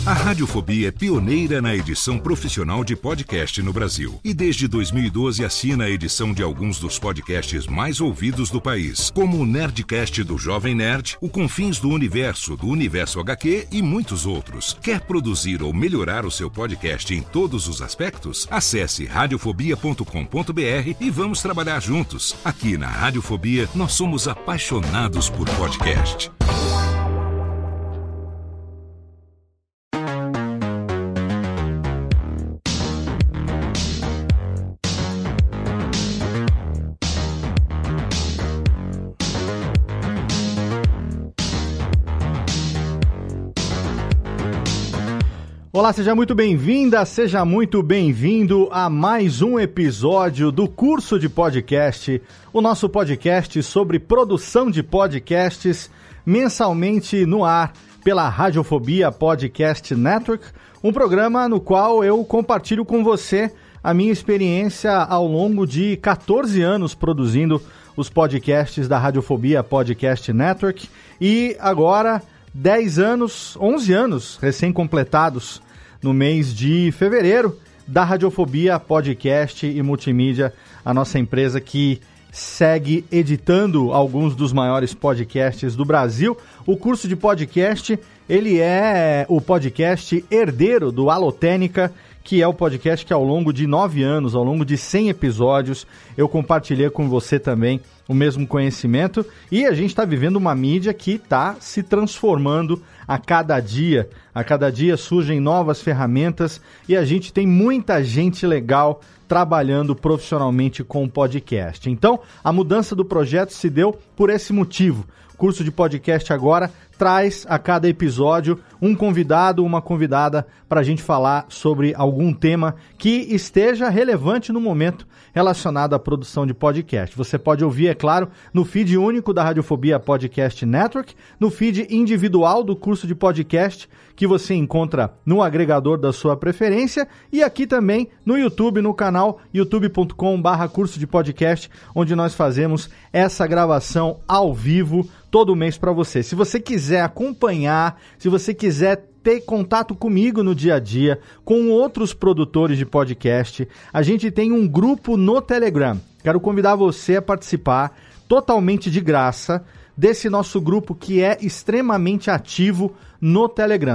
A Radiofobia é pioneira na edição profissional de podcast no Brasil. E desde 2012 assina a edição de alguns dos podcasts mais ouvidos do país, como o Nerdcast do Jovem Nerd, o Confins do Universo HQ e muitos outros. Quer produzir ou melhorar o seu podcast em todos os aspectos? Acesse radiofobia.com.br e vamos trabalhar juntos. Aqui na Radiofobia, nós somos apaixonados por podcast. Olá, seja muito bem-vinda, seja muito bem-vindo a mais um episódio do Curso de Podcast, o nosso podcast sobre produção de podcasts, mensalmente no ar pela Radiofobia Podcast Network, um programa no qual eu compartilho com você a minha experiência ao longo de 14 anos produzindo os podcasts da Radiofobia Podcast Network e agora 11 anos recém-completados no mês de fevereiro da Radiofobia Podcast e Multimídia, a nossa empresa que segue editando alguns dos maiores podcasts do Brasil. O curso de podcast, ele é o podcast herdeiro do Alotênica, que é o podcast que ao longo de 9 anos, ao longo de 100 episódios, eu compartilhei com você também o mesmo conhecimento. E a gente está vivendo uma mídia que está se transformando a cada dia. A cada dia surgem novas ferramentas e a gente tem muita gente legal trabalhando profissionalmente com podcast. Então, a mudança do projeto se deu por esse motivo. O curso de podcast agora traz a cada episódio um convidado, uma convidada para a gente falar sobre algum tema que esteja relevante no momento relacionado à produção de podcast. Você pode ouvir, é claro, no feed único da Radiofobia Podcast Network, no feed individual do curso de podcast que você encontra no agregador da sua preferência e aqui também no YouTube, no canal youtube.com/curso de podcast, onde nós fazemos essa gravação ao vivo todo mês para você. Se você quiser acompanhar, se você quiser ter contato comigo no dia a dia, com outros produtores de podcast, a gente tem um grupo no Telegram. Quero convidar você a participar totalmente de graça desse nosso grupo que é extremamente ativo no Telegram,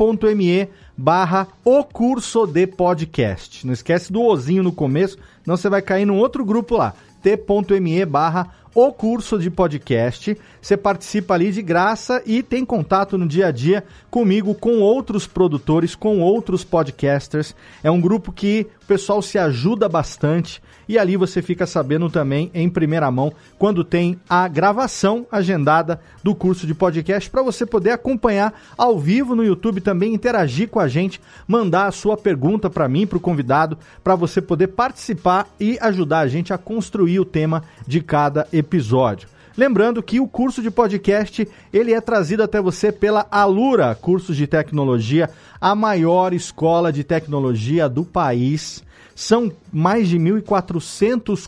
t.me/o curso de podcast. Não esquece do ozinho no começo, senão você vai cair num outro grupo lá, t.me/o curso de podcast. Você participa ali de graça e tem contato no dia a dia comigo, com outros produtores, com outros podcasters. É um grupo que o pessoal se ajuda bastante e ali você fica sabendo também em primeira mão quando tem a gravação agendada do curso de podcast para você poder acompanhar ao vivo no YouTube, também interagir com a gente, mandar a sua pergunta para mim, para o convidado, para você poder participar e ajudar a gente a construir o tema de cada episódio. Lembrando que o curso de podcast, ele é trazido até você pela Alura, cursos de tecnologia, a maior escola de tecnologia do país. São mais de 1.400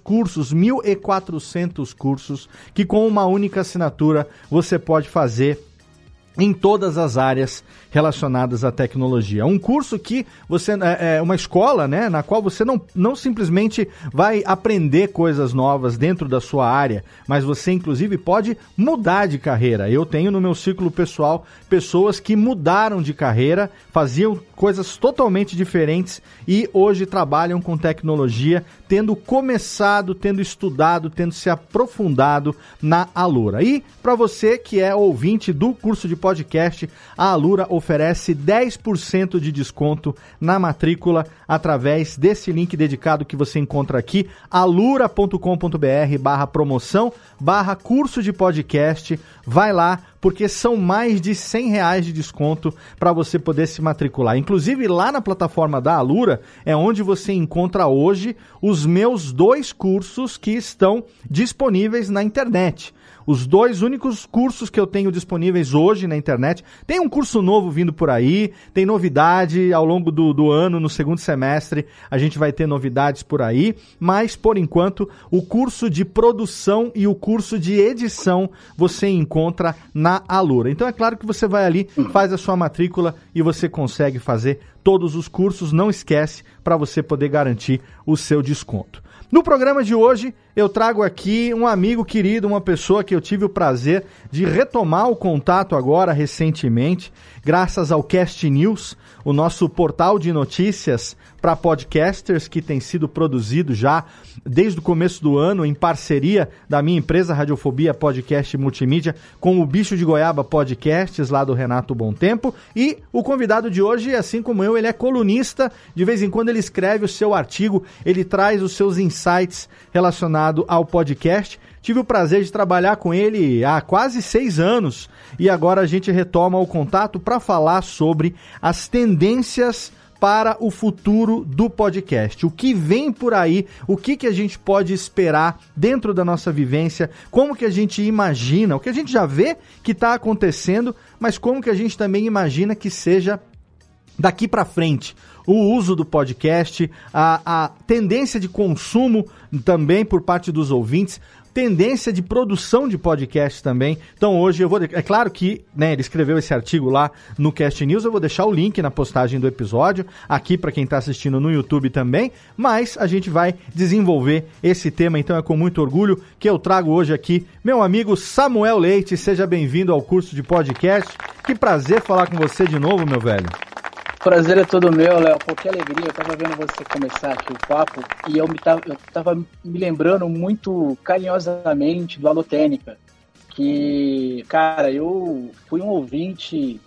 cursos, que com uma única assinatura você pode fazer em todas as áreas relacionadas à tecnologia. Um curso que você é uma escola, né, na qual você não simplesmente vai aprender coisas novas dentro da sua área, mas você inclusive pode mudar de carreira. Eu tenho no meu ciclo pessoal pessoas que mudaram de carreira, faziam coisas totalmente diferentes e hoje trabalham com tecnologia, tendo começado, tendo estudado, tendo se aprofundado na Alura. E para você que é ouvinte do curso de podcast, a Alura oferece 10% de desconto na matrícula através desse link dedicado que você encontra aqui, alura.com.br/promoção/curso de podcast. Vai lá, porque são mais de R$100 de desconto para você poder se matricular. Inclusive, lá na plataforma da Alura é onde você encontra hoje os meus 2 cursos que estão disponíveis na internet. Os 2 únicos cursos que eu tenho disponíveis hoje na internet. Tem um curso novo vindo por aí, tem novidade ao longo do ano, no segundo semestre, a gente vai ter novidades por aí, mas, por enquanto, o curso de produção e o curso de edição você encontra na Alura. Então, é claro que você vai ali, faz a sua matrícula e você consegue fazer todos os cursos, não esquece, para você poder garantir o seu desconto. No programa de hoje, eu trago aqui um amigo querido, uma pessoa que eu tive o prazer de retomar o contato agora, recentemente, graças ao Cast News, o nosso portal de notícias para podcasters que tem sido produzido já desde o começo do ano, em parceria da minha empresa Radiofobia Podcast Multimídia, com o Bicho de Goiaba Podcasts, lá do Renato Bom Tempo. E o convidado de hoje, assim como eu, ele é colunista, de vez em quando ele escreve o seu artigo, ele traz os seus insights relacionados ao podcast. Tive o prazer de trabalhar com ele há quase 6 anos e agora a gente retoma o contato para falar sobre as tendências para o futuro do podcast. O que vem por aí, o que a gente pode esperar dentro da nossa vivência, como que a gente imagina, o que a gente já vê que está acontecendo, mas como que a gente também imagina que seja daqui para frente. O uso do podcast, a tendência de consumo também por parte dos ouvintes, tendência de produção de podcast também. Então hoje eu vou... É claro que, né, ele escreveu esse artigo lá no Cast News, eu vou deixar o link na postagem do episódio, aqui para quem está assistindo no YouTube também, mas a gente vai desenvolver esse tema, então é com muito orgulho que eu trago hoje aqui meu amigo Samuel Leite. Seja bem-vindo ao curso de podcast. Que prazer falar com você de novo, meu velho. Prazer é todo meu, Léo. Pô, que alegria. Eu tava vendo você começar aqui o papo e eu tava me lembrando muito carinhosamente do Alotênica, que, cara, eu fui um ouvinte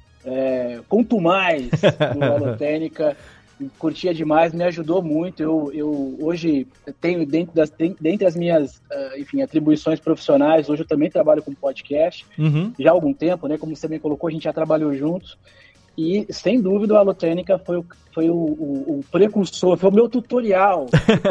contumaz do Alotênica, curtia demais, me ajudou muito. Eu hoje tenho, dentre as minhas atribuições profissionais, hoje eu também trabalho com podcast, já há algum tempo, né? Como você bem colocou, a gente já trabalhou juntos. E, sem dúvida, o Alotênica foi o precursor, foi o meu tutorial.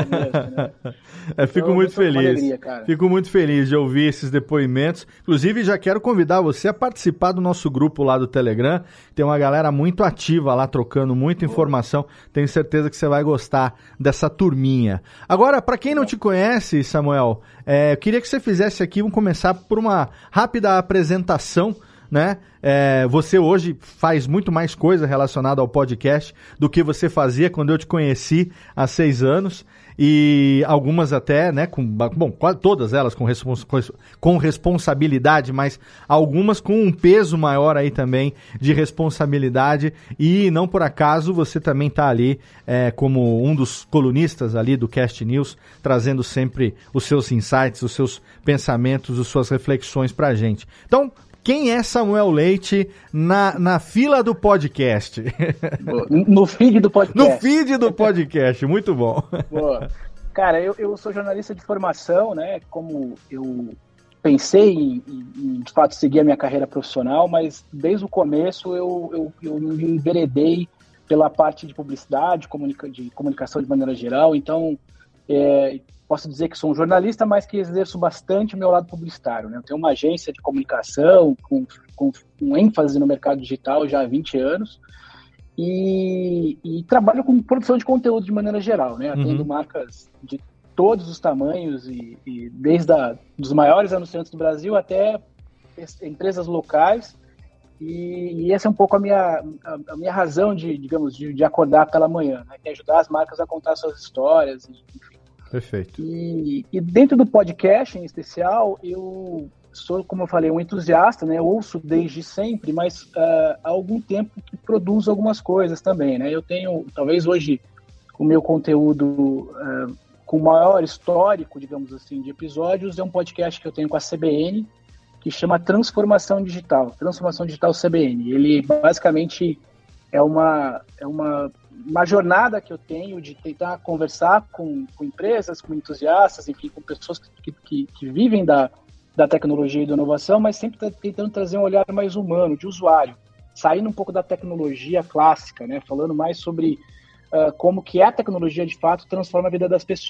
Né? Fico muito feliz. Alegria, fico muito feliz de ouvir esses depoimentos. Inclusive, já quero convidar você a participar do nosso grupo lá do Telegram. Tem uma galera muito ativa lá, trocando muita informação. Tenho certeza que você vai gostar dessa turminha. Agora, para quem não te conhece, Samuel, eu queria que você fizesse aqui, vamos começar por uma rápida apresentação, né? Você hoje faz muito mais coisa relacionada ao podcast do que você fazia quando eu te conheci há 6 anos, e algumas até, né, quase todas elas com responsabilidade, mas algumas com um peso maior aí também de responsabilidade, e não por acaso você também está ali como um dos colunistas ali do Cast News, trazendo sempre os seus insights, os seus pensamentos, as suas reflexões pra gente. Então, quem é Samuel Leite na fila do podcast? No feed do podcast. No feed do podcast, muito bom. Boa. Cara, eu sou jornalista de formação, né? Como eu pensei em de fato, seguir a minha carreira profissional, mas desde o começo eu me enveredei pela parte de publicidade, de comunicação de maneira geral. Então, posso dizer que sou um jornalista, mas que exerço bastante o meu lado publicitário, né? Eu tenho uma agência de comunicação com ênfase no mercado digital já há 20 anos e trabalho com produção de conteúdo de maneira geral, né? Atendo marcas de todos os tamanhos e desde dos maiores anunciantes do Brasil até empresas locais, e essa é um pouco a minha razão de acordar pela manhã, né? Que é ajudar as marcas a contar suas histórias, enfim. Perfeito. E dentro do podcast, em especial, eu sou, como eu falei, um entusiasta, né? Eu ouço desde sempre, mas há algum tempo que produzo algumas coisas também, né? Eu tenho, talvez hoje, o meu conteúdo com maior histórico, digamos assim, de episódios, é um podcast que eu tenho com a CBN, que chama Transformação Digital CBN. Ele, basicamente, é uma jornada que eu tenho de tentar conversar com empresas, com entusiastas, enfim, com pessoas que vivem da tecnologia e da inovação, mas sempre tentando trazer um olhar mais humano, de usuário, saindo um pouco da tecnologia clássica, né, falando mais sobre como que a tecnologia, de fato, transforma a vida das pessoas.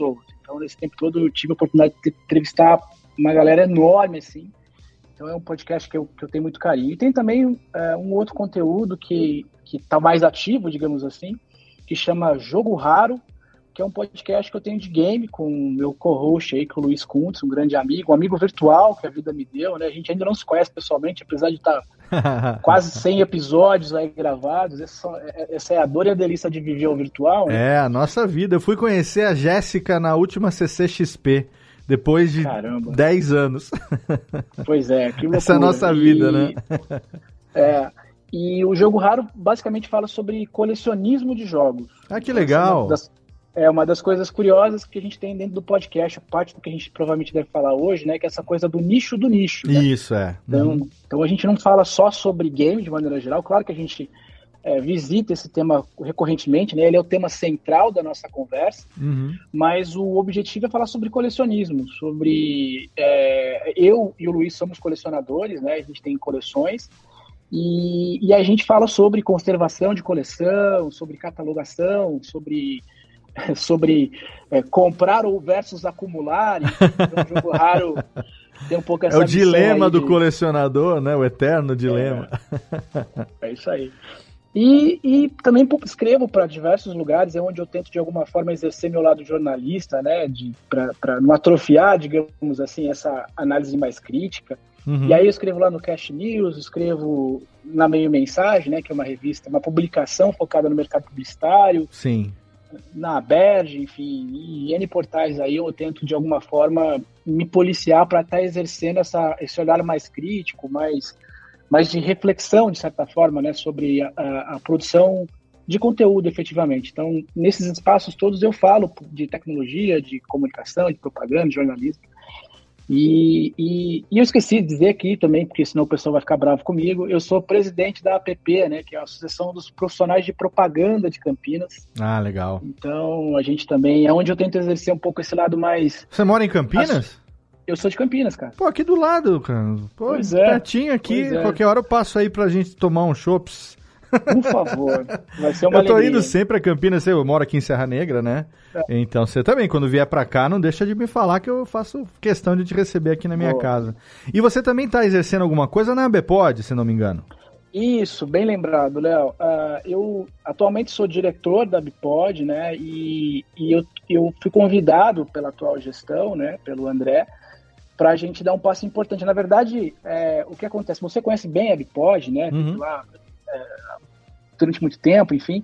Então, nesse tempo todo, eu tive a oportunidade de entrevistar uma galera enorme, assim. Então, é um podcast que eu tenho muito carinho. E tem também um outro conteúdo que está mais ativo, digamos assim, que chama Jogo Raro, que é um podcast que eu tenho de game com o meu co-host aí, com o Luiz Kuntz, um grande amigo, um amigo virtual que a vida me deu, né? A gente ainda não se conhece pessoalmente, apesar de estar quase 100 episódios aí gravados. Essa é a dor e a delícia de viver o virtual, né? É, a nossa vida. Eu fui conhecer a Jéssica na última CCXP, depois de 10 anos. Pois é, que loucura. Essa é a nossa vida, né? E o Jogo Raro basicamente fala sobre colecionismo de jogos. Ah, que legal! É uma das coisas curiosas que a gente tem dentro do podcast, parte do que a gente provavelmente deve falar hoje, né? Que é essa coisa do nicho do nicho. Né? Isso, é. Então a gente não fala só sobre game de maneira geral. Claro que a gente visita esse tema recorrentemente, né? Ele é o tema central da nossa conversa, mas o objetivo é falar sobre colecionismo, sobre... eu e o Luiz somos colecionadores, né? A gente tem coleções, e a gente fala sobre conservação de coleção, sobre catalogação, sobre comprar ou versus acumular. Então, o Jogo Raro tem um pouco essa É o dilema do colecionador, né? O eterno dilema. É isso aí. E também escrevo para diversos lugares, é onde eu tento de alguma forma exercer meu lado jornalista, né? Para não atrofiar, digamos assim, essa análise mais crítica. E aí eu escrevo lá no Cash News, escrevo na Meio Mensagem, né? Que é uma revista, uma publicação focada no mercado publicitário. Sim. Na Aberge, enfim, e N portais aí eu tento de alguma forma me policiar para estar exercendo esse olhar mais crítico, mais de reflexão, de certa forma, né, sobre a produção de conteúdo efetivamente. Então, nesses espaços todos eu falo de tecnologia, de comunicação, de propaganda, de jornalismo. E eu esqueci de dizer aqui também, porque senão o pessoal vai ficar bravo comigo, eu sou presidente da APP, né, que é a Associação dos Profissionais de Propaganda de Campinas. Ah, legal. Então, a gente também, é onde eu tento exercer um pouco esse lado mais... Você mora em Campinas? Eu sou de Campinas, cara. Pô, aqui do lado, cara. Pô, pois é. Pertinho aqui, qualquer hora eu passo aí pra gente tomar um chops. Por favor, vai ser uma alegria. Eu tô indo alegria. sempre a Campinas, eu moro aqui em Serra Negra, né? Então você também, quando vier pra cá, não deixa de me falar que eu faço questão de te receber aqui na minha casa. E você também tá exercendo alguma coisa na ABPOD, se não me engano? Isso, bem lembrado, Léo. Eu atualmente sou diretor da ABPOD, né? E eu fui convidado pela atual gestão, né? Pelo André, para a gente dar um passo importante. Na verdade, o que acontece? Você conhece bem a ABPOD, né? Lá durante muito tempo, enfim.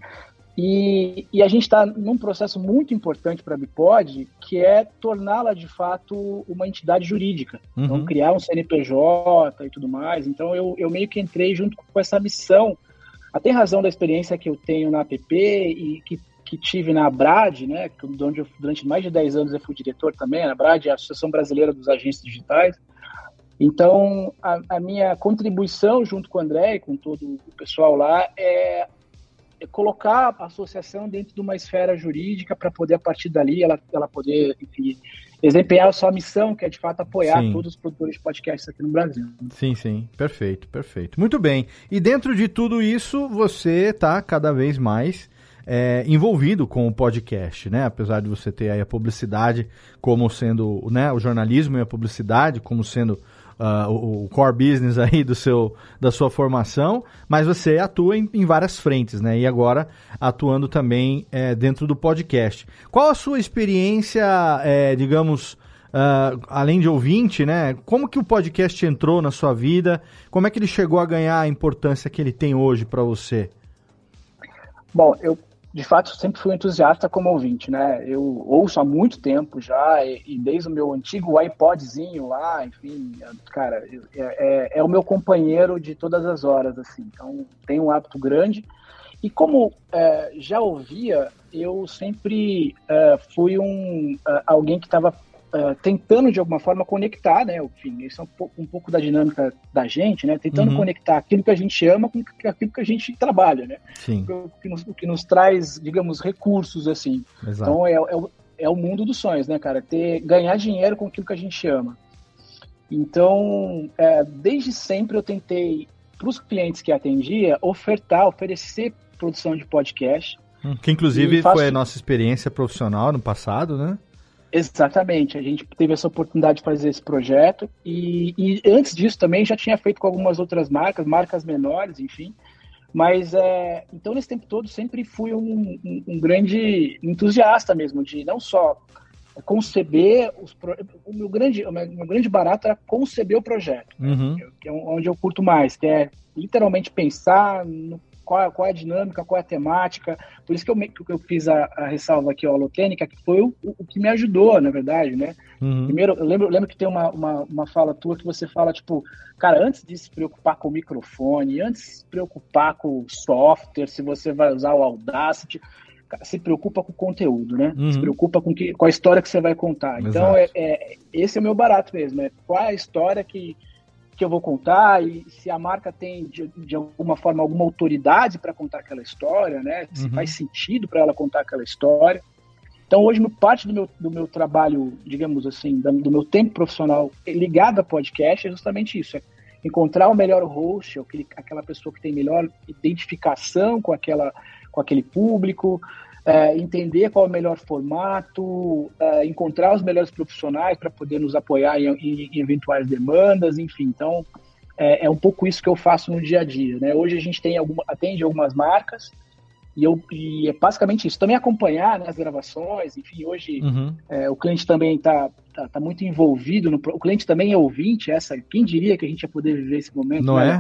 E a gente está num processo muito importante para a ABPOD, que é torná-la, de fato, uma entidade jurídica. Então, criar um CNPJ e tudo mais. Então, eu meio que entrei junto com essa missão, até em razão da experiência que eu tenho na APP e que tive na ABRAD, né, onde eu, durante mais de 10 anos eu fui diretor também. A ABRAD é a Associação Brasileira dos Agentes Digitais. Então, a minha contribuição junto com o André e com todo o pessoal lá é colocar a associação dentro de uma esfera jurídica para poder, a partir dali, ela poder, enfim, desempenhar a sua missão, que é, de fato, apoiar todos os produtores de podcasts aqui no Brasil. Sim. Perfeito. Muito bem. E dentro de tudo isso, você está cada vez mais envolvido com o podcast, né? Apesar de você ter aí a publicidade como sendo, né, o jornalismo e a publicidade como sendo o core business aí da sua formação, mas você atua em várias frentes, né? E agora atuando também dentro do podcast. Qual a sua experiência, digamos, além de ouvinte, né? Como que o podcast entrou na sua vida? Como é que ele chegou a ganhar a importância que ele tem hoje para você? Bom, eu de fato sempre fui entusiasta como ouvinte, né? Eu ouço há muito tempo já, e desde o meu antigo iPodzinho lá, enfim, cara, é o meu companheiro de todas as horas, assim. Então, tem um hábito grande. E como já ouvia, eu sempre fui alguém que estava tentando de alguma forma conectar, né? Enfim, isso é um pouco da dinâmica da gente, né? Tentando conectar aquilo que a gente ama com aquilo que a gente trabalha, né? Sim. O que nos traz, digamos, recursos, assim. Exato. Então é o mundo dos sonhos, né, cara? Ganhar dinheiro com aquilo que a gente ama. Então, desde sempre eu tentei, para os clientes que atendia, oferecer produção de podcast. Que inclusive foi a nossa experiência profissional no passado, né? Exatamente, a gente teve essa oportunidade de fazer esse projeto e antes disso também já tinha feito com algumas outras marcas menores, enfim, mas então nesse tempo todo sempre fui um grande entusiasta mesmo, de não só conceber o meu grande barato era conceber o projeto, que é onde eu curto mais, que é literalmente pensar qual é a dinâmica, qual é a temática. Por isso que eu fiz a ressalva aqui, a holotênica, que foi o que me ajudou, na verdade, né? Primeiro, eu lembro que tem uma fala tua que você fala, tipo, cara, antes de se preocupar com o microfone, antes de se preocupar com o software, se você vai usar o Audacity, se preocupa com o conteúdo, né? Se preocupa com a história que você vai contar. Exato. Então, esse é o meu barato mesmo, qual é a história que eu vou contar e se a marca tem, de alguma forma, alguma autoridade para contar aquela história, né? Se faz sentido para ela contar aquela história. Então, hoje, parte do meu trabalho, digamos assim, do meu tempo profissional ligado a podcast é justamente isso, encontrar o melhor host, aquela pessoa que tem melhor identificação com aquele público, entender qual é o melhor formato, encontrar os melhores profissionais para poder nos apoiar em eventuais demandas, enfim. Então, é um pouco isso que eu faço no dia a dia, né? Hoje a gente atende algumas marcas e é basicamente isso. Também acompanhar, né, as gravações, enfim, hoje o cliente também está muito envolvido, o cliente também é ouvinte, quem diria que a gente ia poder viver esse momento, não né?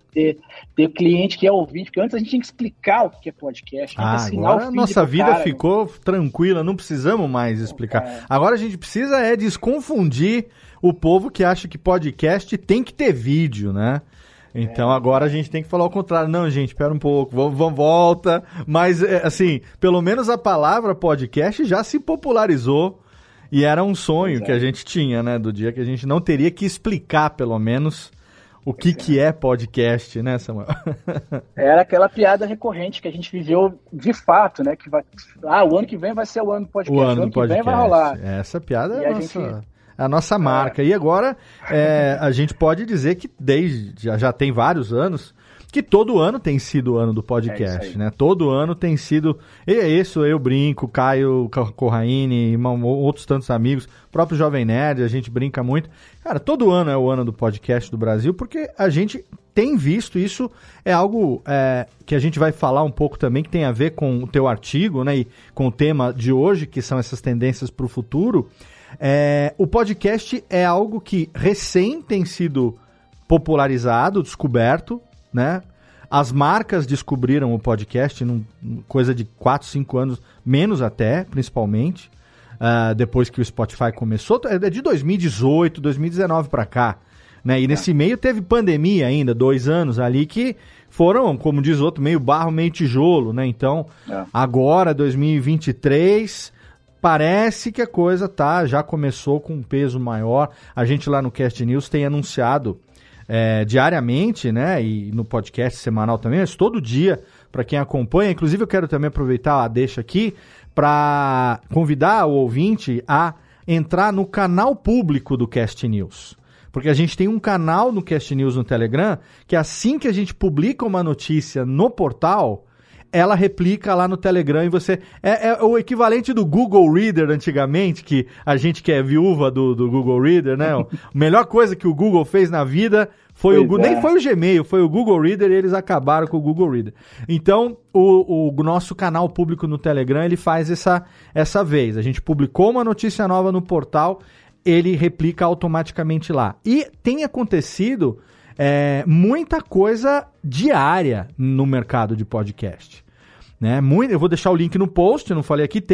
Ter cliente que é ouvinte, porque antes a gente tinha que explicar o que é podcast. Agora a nossa vida ficou tranquila, não precisamos mais explicar. Agora a gente precisa desconfundir o povo que acha que podcast tem que ter vídeo, né? Então agora a gente tem que falar o contrário. Não, gente, espera um pouco, vamos volta. Mas, assim, pelo menos a palavra podcast já se popularizou e era um sonho que a gente tinha, né? Do dia que a gente não teria que explicar, pelo menos, o que é podcast, né, Samuel? Era aquela piada recorrente que a gente viveu de fato, né? Que o ano que vem vai ser o ano do podcast. O ano que vem vai rolar. Essa piada é a nossa marca. E agora a gente pode dizer que já tem vários anos que todo ano tem sido o ano do podcast, né? Todo ano tem sido... eu brinco, Caio Corraine, outros tantos amigos, o próprio Jovem Nerd, a gente brinca muito. Cara, todo ano é o ano do podcast do Brasil, porque a gente tem visto isso, é algo que a gente vai falar um pouco também, que tem a ver com o teu artigo, né? E com o tema de hoje, que são essas tendências para o futuro. O podcast é algo que recém tem sido popularizado, descoberto, né? As marcas descobriram o podcast coisa de 4, 5 anos, menos até, principalmente, depois que o Spotify começou. É de 2018, 2019 para cá, né? E nesse meio teve pandemia ainda, 2 anos ali que foram, como diz outro, meio barro, meio tijolo, né? Então, agora, 2023... parece que a coisa já começou com um peso maior. A gente lá no Cast News tem anunciado diariamente, né, e no podcast semanal também, mas todo dia, para quem acompanha. Inclusive eu quero também aproveitar a deixa aqui para convidar o ouvinte a entrar no canal público do Cast News. Porque a gente tem um canal no Cast News no Telegram, que assim que a gente publica uma notícia no portal, ela replica lá no Telegram e você... É o equivalente do Google Reader antigamente, que a gente que é viúva do Google Reader, né? A melhor coisa que o Google fez na vida foi nem foi o Gmail, foi o Google Reader, e eles acabaram com o Google Reader. Então, o nosso canal público no Telegram, ele faz essa vez. A gente publicou uma notícia nova no portal, ele replica automaticamente lá. E tem acontecido... muita coisa diária no mercado de podcast, né? Eu vou deixar o link no post, eu não falei aqui,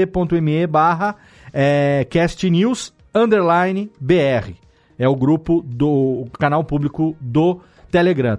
t.me/castnews_br. É o grupo do canal público do Telegram,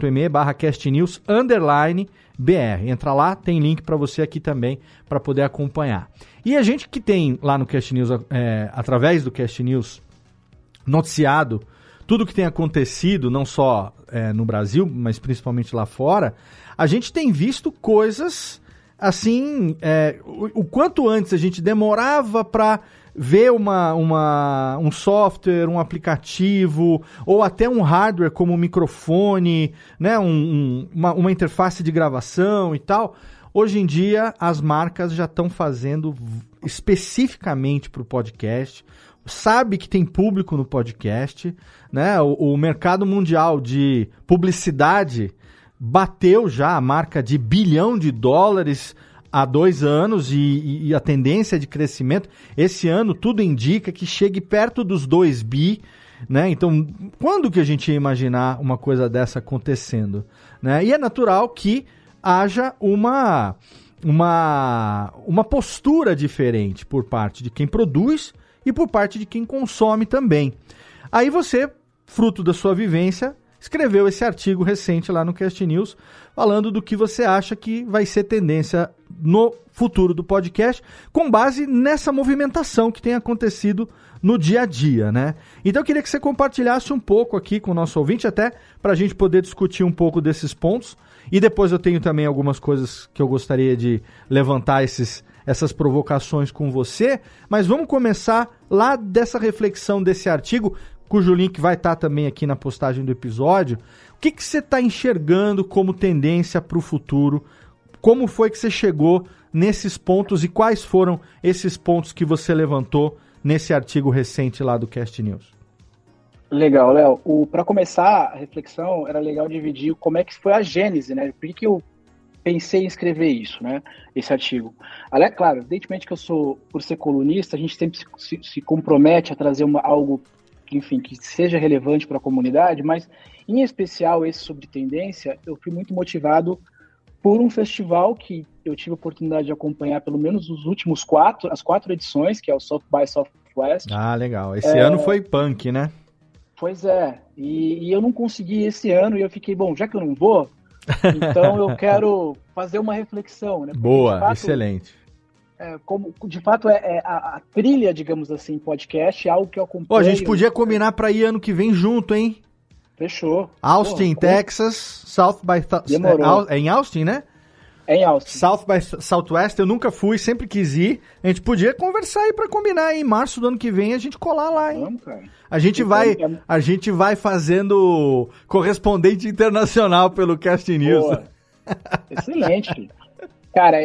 t.me/castnews_br. Entra lá, tem link para você aqui também, para poder acompanhar. E a gente que tem lá no Cast News, através do Cast News, noticiado tudo que tem acontecido, não só no Brasil, mas principalmente lá fora, a gente tem visto coisas assim, o quanto antes a gente demorava para ver um software, um aplicativo, ou até um hardware como um microfone, né, uma interface de gravação e tal. Hoje em dia, as marcas já estão fazendo especificamente para o podcast, sabe que tem público no podcast, né? O mercado mundial de publicidade bateu já a marca de $1 bilhão há 2 anos e a tendência de crescimento, esse ano tudo indica que chegue perto dos 2 bi, né? Então, quando que a gente ia imaginar uma coisa dessa acontecendo, né? E é natural que haja uma postura diferente por parte de quem produz e por parte de quem consome também. Aí você, fruto da sua vivência, escreveu esse artigo recente lá no Cast News, falando do que você acha que vai ser tendência no futuro do podcast, com base nessa movimentação que tem acontecido no dia a dia, né? Então eu queria que você compartilhasse um pouco aqui com o nosso ouvinte, até para a gente poder discutir um pouco desses pontos, e depois eu tenho também algumas coisas que eu gostaria de levantar essas provocações com você, mas vamos começar lá dessa reflexão desse artigo, cujo link vai estar também aqui na postagem do episódio. O que você está enxergando como tendência para o futuro? Como foi que você chegou nesses pontos e quais foram esses pontos que você levantou nesse artigo recente lá do Cast News? Legal, Léo. Para começar a reflexão, era legal dividir como é que foi a gênese, né? Por que eu pensei em escrever isso, né? Esse artigo. Claro, evidentemente que por ser colunista, a gente sempre se compromete a trazer algo enfim, que seja relevante para a comunidade, mas, em especial, esse sobre tendência, eu fui muito motivado por um festival que eu tive a oportunidade de acompanhar pelo menos as 4 edições, que é o South by Southwest. Ah, legal. Esse ano foi punk, né? Pois é. E eu não consegui esse ano, e eu fiquei, bom, já que eu não vou, então eu quero fazer uma reflexão, né? Porque, boa, fato, excelente. Como de fato a trilha, digamos assim, podcast, é algo que eu acompanho. A gente podia combinar para ir ano que vem junto, hein? Fechou. Austin, Texas, South by... Demorou. É em Austin, né? É em Austin. South by Southwest, eu nunca fui, sempre quis ir. A gente podia conversar aí para combinar. Em março do ano que vem a gente colar lá, hein? Vamos, cara. A gente vai fazendo correspondente internacional pelo Cast News. Boa. Excelente. Cara,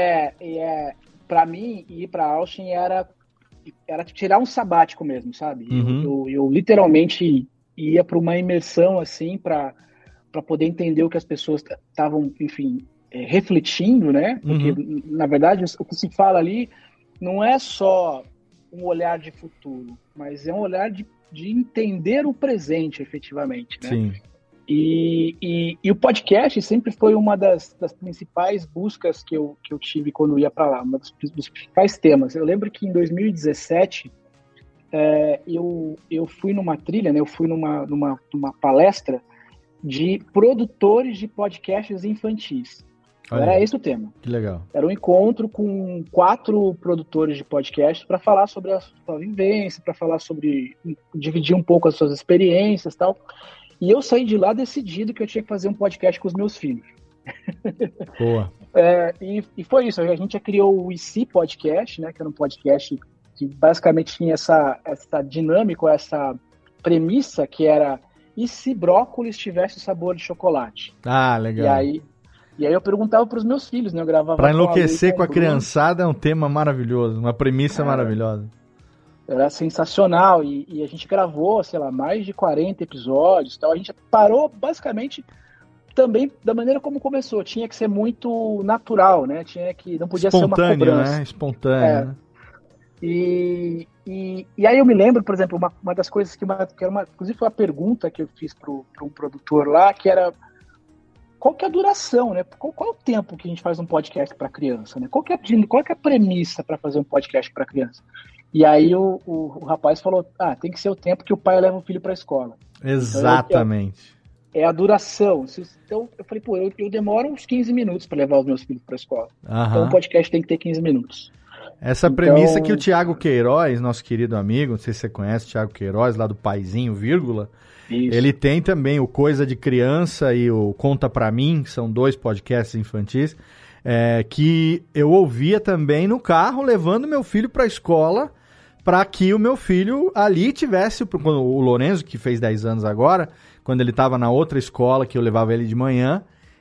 para mim, ir para Austin era tirar um sabático mesmo, sabe? Uhum. Eu literalmente ia para uma imersão, assim, para poder entender o que as pessoas estavam, enfim, refletindo, né? Porque, na verdade, o que se fala ali não é só um olhar de futuro, mas é um olhar de entender o presente, efetivamente, né? Sim. E o podcast sempre foi uma das principais buscas que eu tive quando eu ia para lá, um dos principais temas. Eu lembro que em 2017 eu fui numa trilha, né? Eu fui numa palestra de produtores de podcasts infantis. Era esse o tema. Que legal. Era um encontro com 4 produtores de podcast para falar sobre a sua vivência, para falar sobre dividir um pouco as suas experiências e tal. E eu saí de lá decidido que eu tinha que fazer um podcast com os meus filhos. Boa. E foi isso. A gente já criou o IC Podcast, né? Que era um podcast que basicamente tinha essa dinâmica, essa premissa que era: e se brócolis tivesse o sabor de chocolate? Ah, legal. E aí eu perguntava para os meus filhos, né? Eu gravava para enlouquecer com a criançada é um tema maravilhoso, uma premissa maravilhosa. Era sensacional, e a gente gravou, sei lá, mais de 40 episódios, tal. A gente parou basicamente também da maneira como começou. Tinha que ser muito natural, né? Não podia ser uma cobrança. Né? Espontâneo, né? E aí eu me lembro, por exemplo, uma das coisas inclusive foi uma pergunta que eu fiz para um produtor lá, que era: qual que é a duração, né? Qual é o tempo que a gente faz um podcast para criança, né? Qual que é a premissa para fazer um podcast para criança? E aí o rapaz falou: tem que ser o tempo que o pai leva o filho para a escola. Exatamente. Então, é a duração. Então eu falei, eu demoro uns 15 minutos para levar os meus filhos para a escola. Então o podcast tem que ter 15 minutos. Essa premissa que o Thiago Queiroz, nosso querido amigo, não sei se você conhece o Thiago Queiroz, lá do Paizinho, vírgula, isso. Ele tem também o Coisa de Criança e o Conta Pra Mim, que são 2 podcasts infantis, que eu ouvia também no carro, levando meu filho para a escola, para que o meu filho ali tivesse, o Lorenzo, que fez 10 anos agora, quando ele estava na outra escola, que eu levava ele de manhã,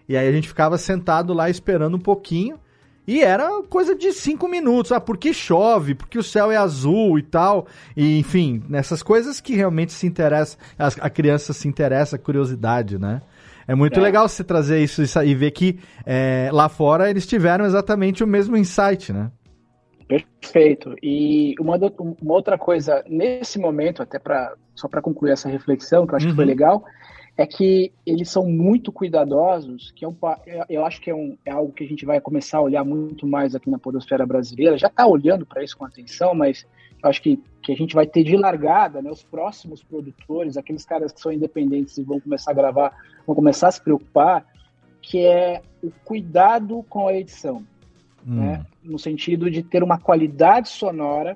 E aí a gente ficava sentado lá esperando um pouquinho. E era coisa de 5 minutos. Porque chove, porque o céu é azul e tal. E, enfim, nessas coisas que realmente se interessa, a criança se interessa, a curiosidade, né? É muito legal você trazer isso e ver que lá fora eles tiveram exatamente o mesmo insight, né? Perfeito. E uma outra coisa, nesse momento, só para concluir essa reflexão, que eu acho que foi legal, é que eles são muito cuidadosos, que eu acho que é algo que a gente vai começar a olhar muito mais aqui na podosfera brasileira, já está olhando para isso com atenção, mas eu acho que a gente vai ter de largada, né, os próximos produtores, aqueles caras que são independentes e vão começar a gravar, vão começar a se preocupar, que é o cuidado com a edição. Né, no sentido de ter uma qualidade sonora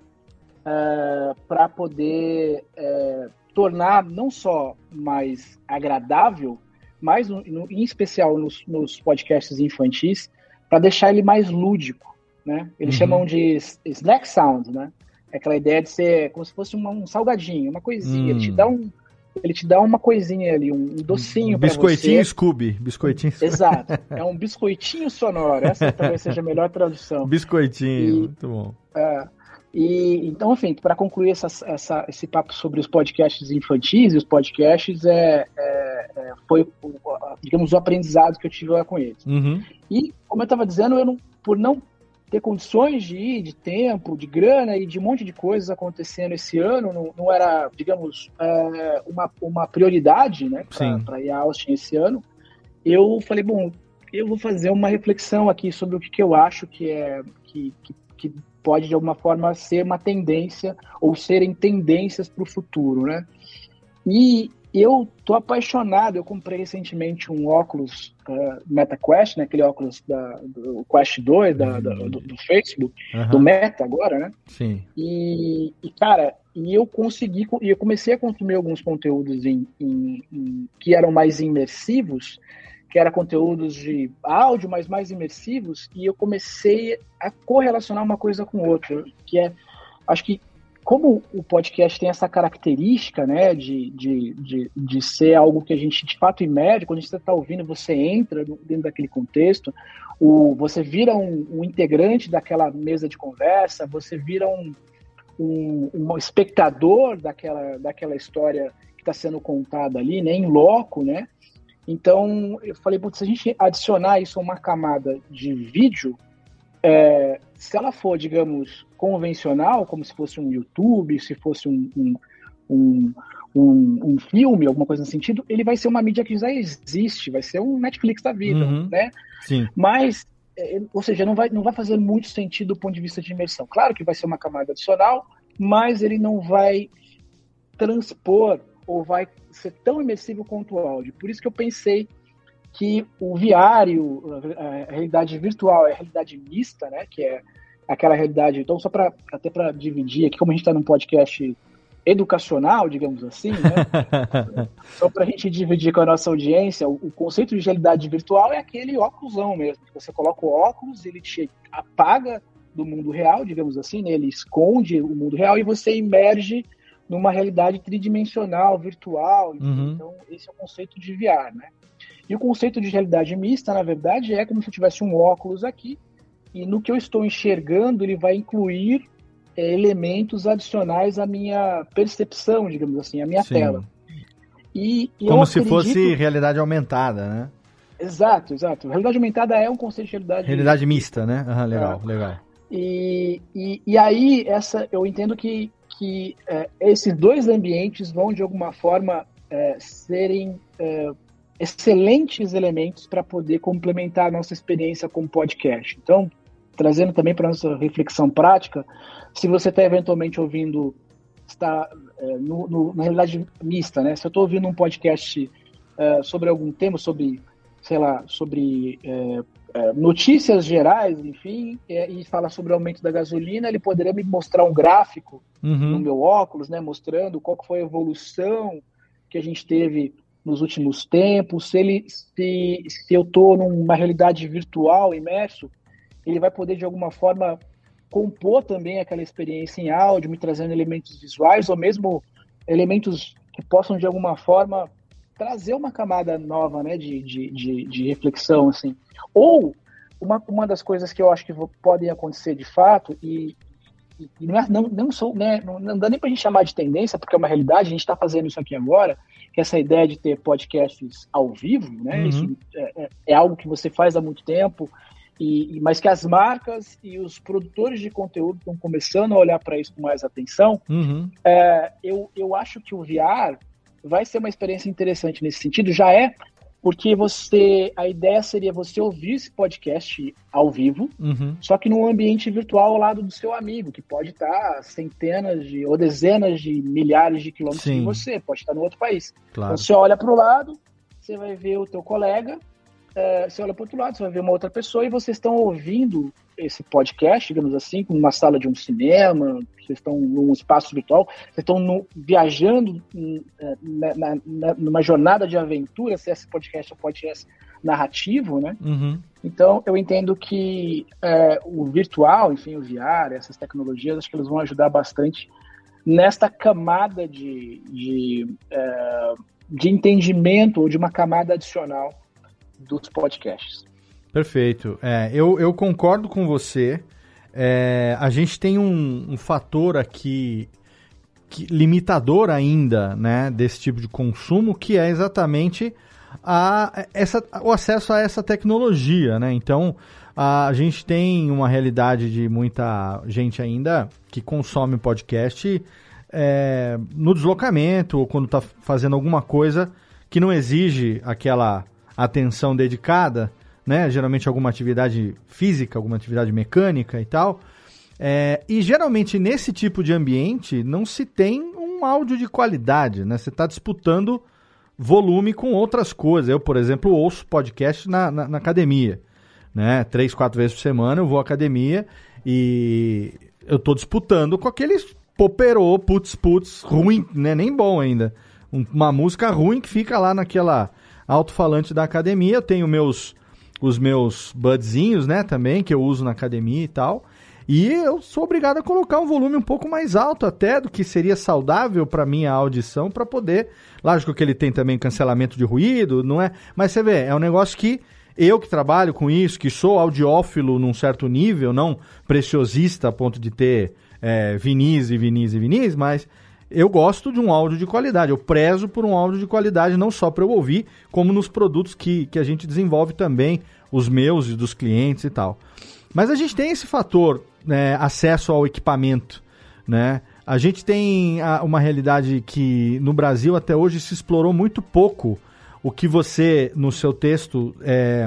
para poder tornar não só mais agradável, mas em especial nos podcasts infantis, para deixar ele mais lúdico. Né? Eles chamam de snack sound, né? É aquela ideia de ser como se fosse um salgadinho, uma coisinha. Ele te dá uma coisinha ali, um docinho para você. Biscoitinho Scooby. Biscoitinho Scooby. Exato. É um biscoitinho sonoro. Essa talvez seja a melhor tradução. Biscoitinho, muito bom. Então, enfim, para concluir esse papo sobre os podcasts infantis, e os podcasts foi, digamos, o aprendizado que eu tive lá com eles. E, como eu estava dizendo, por não ter condições de ir, de tempo, de grana e de um monte de coisas acontecendo esse ano, não era, digamos, uma prioridade, né, para ir a Austin esse ano. Eu falei, bom, eu vou fazer uma reflexão aqui sobre o que eu acho que pode, de alguma forma, ser uma tendência ou serem tendências para o futuro, né? E eu tô apaixonado, eu comprei recentemente um óculos MetaQuest, né, aquele óculos do Quest 2 do Facebook, do Meta agora, né? Sim. E cara, eu comecei a consumir alguns conteúdos que eram mais imersivos, que eram conteúdos de áudio, mas mais imersivos, e eu comecei a correlacionar uma coisa com outra, que acho que como o podcast tem essa característica, né, de ser algo que a gente de fato imerge, quando você está ouvindo, você entra dentro daquele contexto, você vira um integrante daquela mesa de conversa, você vira um espectador daquela história que está sendo contada ali, né, em loco, né? Então, eu falei, se a gente adicionar isso a uma camada de vídeo, se ela for, digamos, convencional, como se fosse um YouTube, se fosse um filme, alguma coisa nesse sentido, ele vai ser uma mídia que já existe, vai ser um Netflix da vida, né? Sim. Mas, ou seja, não vai fazer muito sentido do ponto de vista de imersão. Claro que vai ser uma camada adicional, mas ele não vai transpor ou vai ser tão imersivo quanto o áudio. Por isso que eu pensei que o VR, a realidade virtual, é a realidade mista, né, que é aquela realidade... Então, até para dividir aqui, como a gente está num podcast educacional, digamos assim, né, só para a gente dividir com a nossa audiência, o conceito de realidade virtual é aquele óculosão mesmo. Você coloca o óculos, ele te apaga do mundo real, digamos assim, né, ele esconde o mundo real e você emerge numa realidade tridimensional, virtual. Então, esse é o conceito de VR, né? E o conceito de realidade mista, na verdade, é como se eu tivesse um óculos aqui, e no que eu estou enxergando, ele vai incluir elementos adicionais à minha percepção, digamos assim, à minha tela. Como se fosse realidade aumentada, né? Exato. Realidade aumentada é um conceito de realidade mista, né? Legal. E aí, eu entendo que esses dois ambientes vão, de alguma forma, serem excelentes elementos para poder complementar a nossa experiência com o podcast. Então, trazendo também para a nossa reflexão prática, se você está eventualmente ouvindo, está na realidade mista, né? Se eu estou ouvindo um podcast sobre algum tema, sobre notícias gerais, enfim, e fala sobre o aumento da gasolina, ele poderia me mostrar um gráfico no meu óculos, né, mostrando qual foi a evolução que a gente teve nos últimos tempos. Se eu estou numa realidade virtual, imerso, ele vai poder, de alguma forma, compor também aquela experiência em áudio, me trazendo elementos visuais, ou mesmo elementos que possam, de alguma forma, trazer uma camada nova, né, de reflexão, assim. Ou uma das coisas que eu acho que podem acontecer de fato, e não dá nem para a gente chamar de tendência, porque é uma realidade, a gente está fazendo isso aqui agora, que essa ideia de ter podcasts ao vivo, né, isso é algo que você faz há muito tempo, mas que as marcas e os produtores de conteúdo estão começando a olhar para isso com mais atenção. Eu acho que o VR vai ser uma experiência interessante nesse sentido, já é, porque a ideia seria você ouvir esse podcast ao vivo, só que num ambiente virtual ao lado do seu amigo, que pode estar centenas ou dezenas de milhares de quilômetros de você, pode estar no outro país. Claro. Então você olha para o lado, você vai ver o teu colega, você olha para o outro lado, você vai ver uma outra pessoa e vocês estão ouvindo esse podcast, digamos assim, numa sala de um cinema, vocês estão num espaço virtual, vocês estão viajando numa jornada de aventura, se esse podcast é um podcast narrativo, né? Então, eu entendo que o virtual, enfim, o VR, essas tecnologias, acho que eles vão ajudar bastante nesta camada de entendimento, ou de uma camada adicional dos podcasts. Perfeito. Eu concordo com você. A gente tem um fator aqui limitador ainda, né, desse tipo de consumo, que é exatamente o acesso a essa tecnologia, né? Então, a gente tem uma realidade de muita gente ainda que consome podcast no deslocamento, ou quando está fazendo alguma coisa que não exige aquela atenção dedicada, né? Geralmente alguma atividade física, alguma atividade mecânica e tal. E geralmente nesse tipo de ambiente não se tem um áudio de qualidade, né? Você está disputando volume com outras coisas. Eu, por exemplo, ouço podcast na academia, né? 3-4 vezes por semana eu vou à academia e eu estou disputando com aqueles poperô, putz, ruim, né? Nem bom ainda. Uma música ruim que fica lá naquela alto-falante da academia. Eu tenho os meus budzinhos, né, também, que eu uso na academia e tal. E eu sou obrigado a colocar um volume um pouco mais alto até do que seria saudável para minha audição, para poder... Lógico que ele tem também cancelamento de ruído, não é? Mas você vê, é um negócio que eu que trabalho com isso, que sou audiófilo num certo nível, não preciosista a ponto de ter vinis, mas eu gosto de um áudio de qualidade. Eu prezo por um áudio de qualidade, não só para eu ouvir, como nos produtos que a gente desenvolve também, os meus e dos clientes e tal. Mas a gente tem esse fator, né, acesso ao equipamento, né? A gente tem uma realidade que no Brasil até hoje se explorou muito pouco o que você, no seu texto,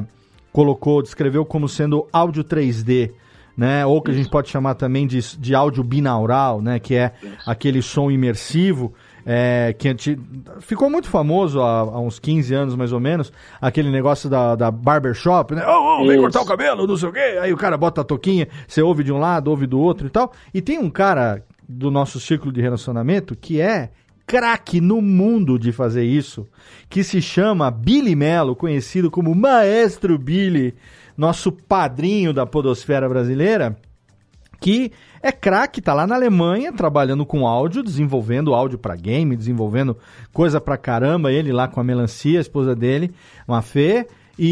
descreveu como sendo áudio 3D, né? Ou que a gente pode chamar também de áudio binaural, né? Que é aquele som imersivo, que ficou muito famoso há uns 15 anos, mais ou menos, aquele negócio da barbershop, né? Vem cortar o cabelo, não sei o quê. Aí o cara bota a touquinha, você ouve de um lado, ouve do outro e tal. E tem um cara do nosso círculo de relacionamento que é craque no mundo de fazer isso, que se chama Billy Mello, conhecido como Maestro Billy, nosso padrinho da podosfera brasileira, que é craque, tá lá na Alemanha, trabalhando com áudio, desenvolvendo áudio pra game, desenvolvendo coisa pra caramba, ele lá com a Melancia, a esposa dele, uma Fê,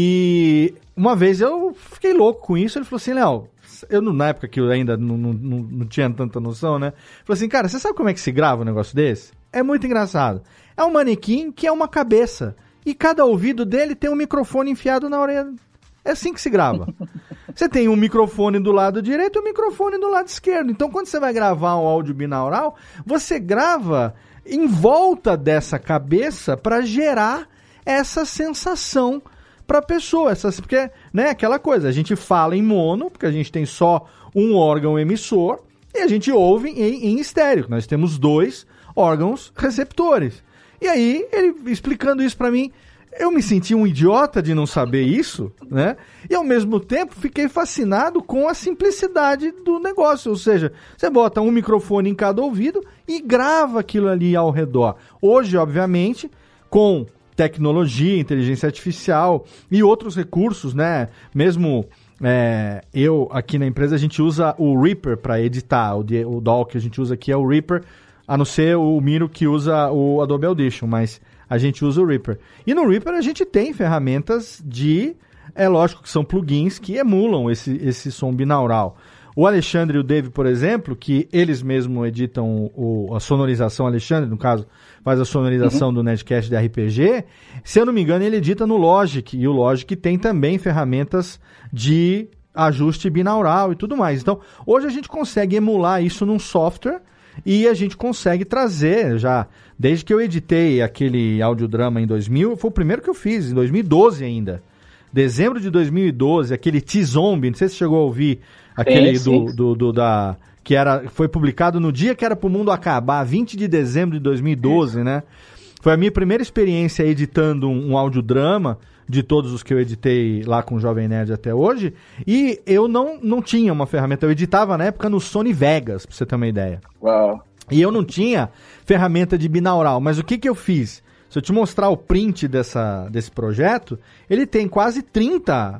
e uma vez eu fiquei louco com isso, ele falou assim, Léo, na época que eu ainda não tinha tanta noção, né, falou assim, cara, você sabe como é que se grava um negócio desse? É muito engraçado. É um manequim que é uma cabeça, e cada ouvido dele tem um microfone enfiado na orelha. É assim que se grava. Você tem um microfone do lado direito e um microfone do lado esquerdo. Então, quando você vai gravar um áudio binaural, você grava em volta dessa cabeça para gerar essa sensação para a pessoa. Porque, né, aquela coisa, a gente fala em mono, porque a gente tem só um órgão emissor, e a gente ouve em estéreo. Nós temos 2 órgãos receptores. E aí, ele explicando isso para mim, eu me senti um idiota de não saber isso, né? E ao mesmo tempo fiquei fascinado com a simplicidade do negócio. Ou seja, você bota um microfone em cada ouvido e grava aquilo ali ao redor. Hoje, obviamente, com tecnologia, inteligência artificial e outros recursos, né? Mesmo eu aqui na empresa, a gente usa o Reaper para editar. O DAW que a gente usa aqui é o Reaper, a não ser o Miro que usa o Adobe Audition, mas a gente usa o Reaper. E no Reaper a gente tem ferramentas é lógico que são plugins que emulam esse som binaural. O Alexandre e o Dave, por exemplo, que eles mesmos editam a sonorização, Alexandre, no caso, faz a sonorização do Nerdcast de RPG, se eu não me engano, ele edita no Logic, e o Logic tem também ferramentas de ajuste binaural e tudo mais. Então, hoje a gente consegue emular isso num software e a gente consegue trazer, já desde que eu editei aquele audiodrama em 2000, foi o primeiro que eu fiz, em 2012 ainda. Dezembro de 2012, aquele T-Zombie, não sei se você chegou a ouvir, aquele que foi publicado no dia que era pro mundo acabar, 20 de dezembro de 2012, né? Foi a minha primeira experiência editando um audiodrama, de todos os que eu editei lá com o Jovem Nerd até hoje, e eu não tinha uma ferramenta, eu editava na época no Sony Vegas, pra você ter uma ideia. Uau. E eu não tinha ferramenta de binaural, mas o que eu fiz? Se eu te mostrar o print desse projeto, ele tem quase 30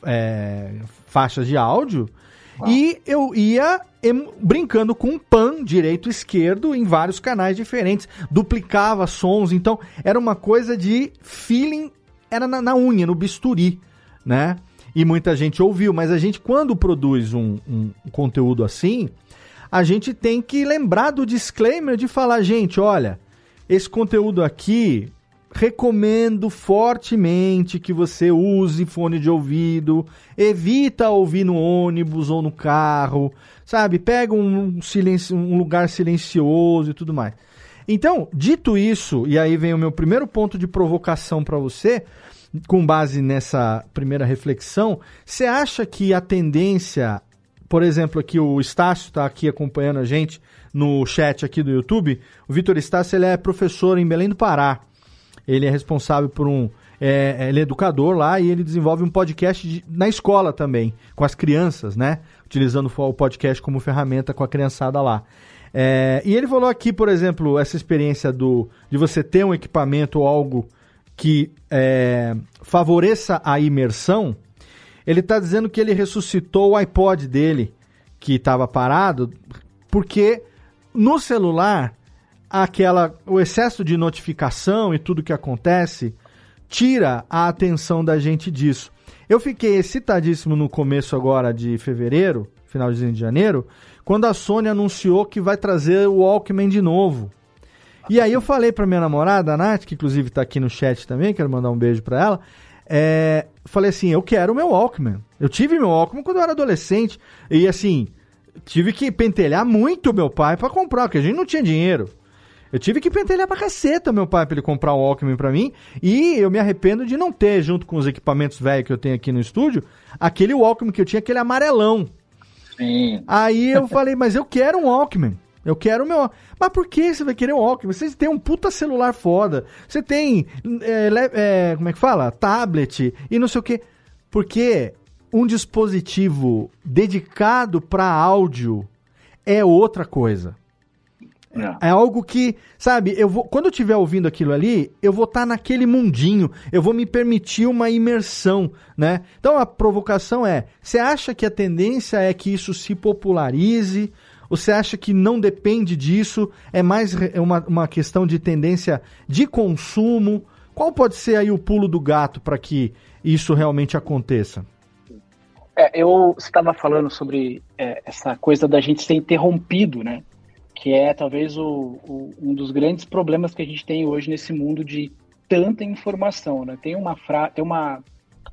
faixas de áudio. Uau. E eu ia brincando com pan direito e esquerdo em vários canais diferentes, duplicava sons, então era uma coisa de feeling, era na unha, no bisturi, né? E muita gente ouviu, mas a gente, quando produz um conteúdo assim, a gente tem que lembrar do disclaimer de falar, gente, olha, esse conteúdo aqui, recomendo fortemente que você use fone de ouvido, evita ouvir no ônibus ou no carro, sabe? Pega um lugar silencioso e tudo mais. Então, dito isso, e aí vem o meu primeiro ponto de provocação para você, com base nessa primeira reflexão, você acha que a tendência, por exemplo, aqui o Estácio está aqui acompanhando a gente no chat aqui do YouTube, o Vitor Estácio, ele é professor em Belém do Pará, ele é responsável por ele é educador lá e ele desenvolve um podcast na escola também, com as crianças, né, utilizando o podcast como ferramenta com a criançada lá. E ele falou aqui, por exemplo, essa experiência de você ter um equipamento ou algo que favoreça a imersão. Ele está dizendo que ele ressuscitou o iPod dele, que estava parado, porque no celular, o excesso de notificação e tudo que acontece tira a atenção da gente disso. Eu fiquei excitadíssimo no começo agora de fevereiro, finalzinho de janeiro, quando a Sony anunciou que vai trazer o Walkman de novo. E aí eu falei pra minha namorada, a Nath, que inclusive tá aqui no chat também, quero mandar um beijo pra ela, falei assim, eu quero o meu Walkman. Eu tive meu Walkman quando eu era adolescente, e assim, tive que pentelhar muito meu pai pra comprar, porque a gente não tinha dinheiro. Eu tive que pentelhar pra caceta meu pai pra ele comprar um Walkman pra mim, e eu me arrependo de não ter, junto com os equipamentos velhos que eu tenho aqui no estúdio, aquele Walkman que eu tinha, aquele amarelão. Sim. Aí eu falei, mas eu quero um Walkman. Eu quero o meu... Mas por que você vai querer um Walkman? Você tem um puta celular foda. Você tem, como é que fala? Tablet e não sei o quê. Porque um dispositivo dedicado para áudio é outra coisa. É algo que, sabe, quando eu estiver ouvindo aquilo ali, eu vou estar naquele mundinho, eu vou me permitir uma imersão, né? Então a provocação você acha que a tendência é que isso se popularize? Ou você acha que não depende disso? É mais uma questão de tendência de consumo? Qual pode ser aí o pulo do gato para que isso realmente aconteça? Você estava falando sobre essa coisa da gente ser interrompido, né? Que é talvez um dos grandes problemas que a gente tem hoje nesse mundo de tanta informação, né? Tem uma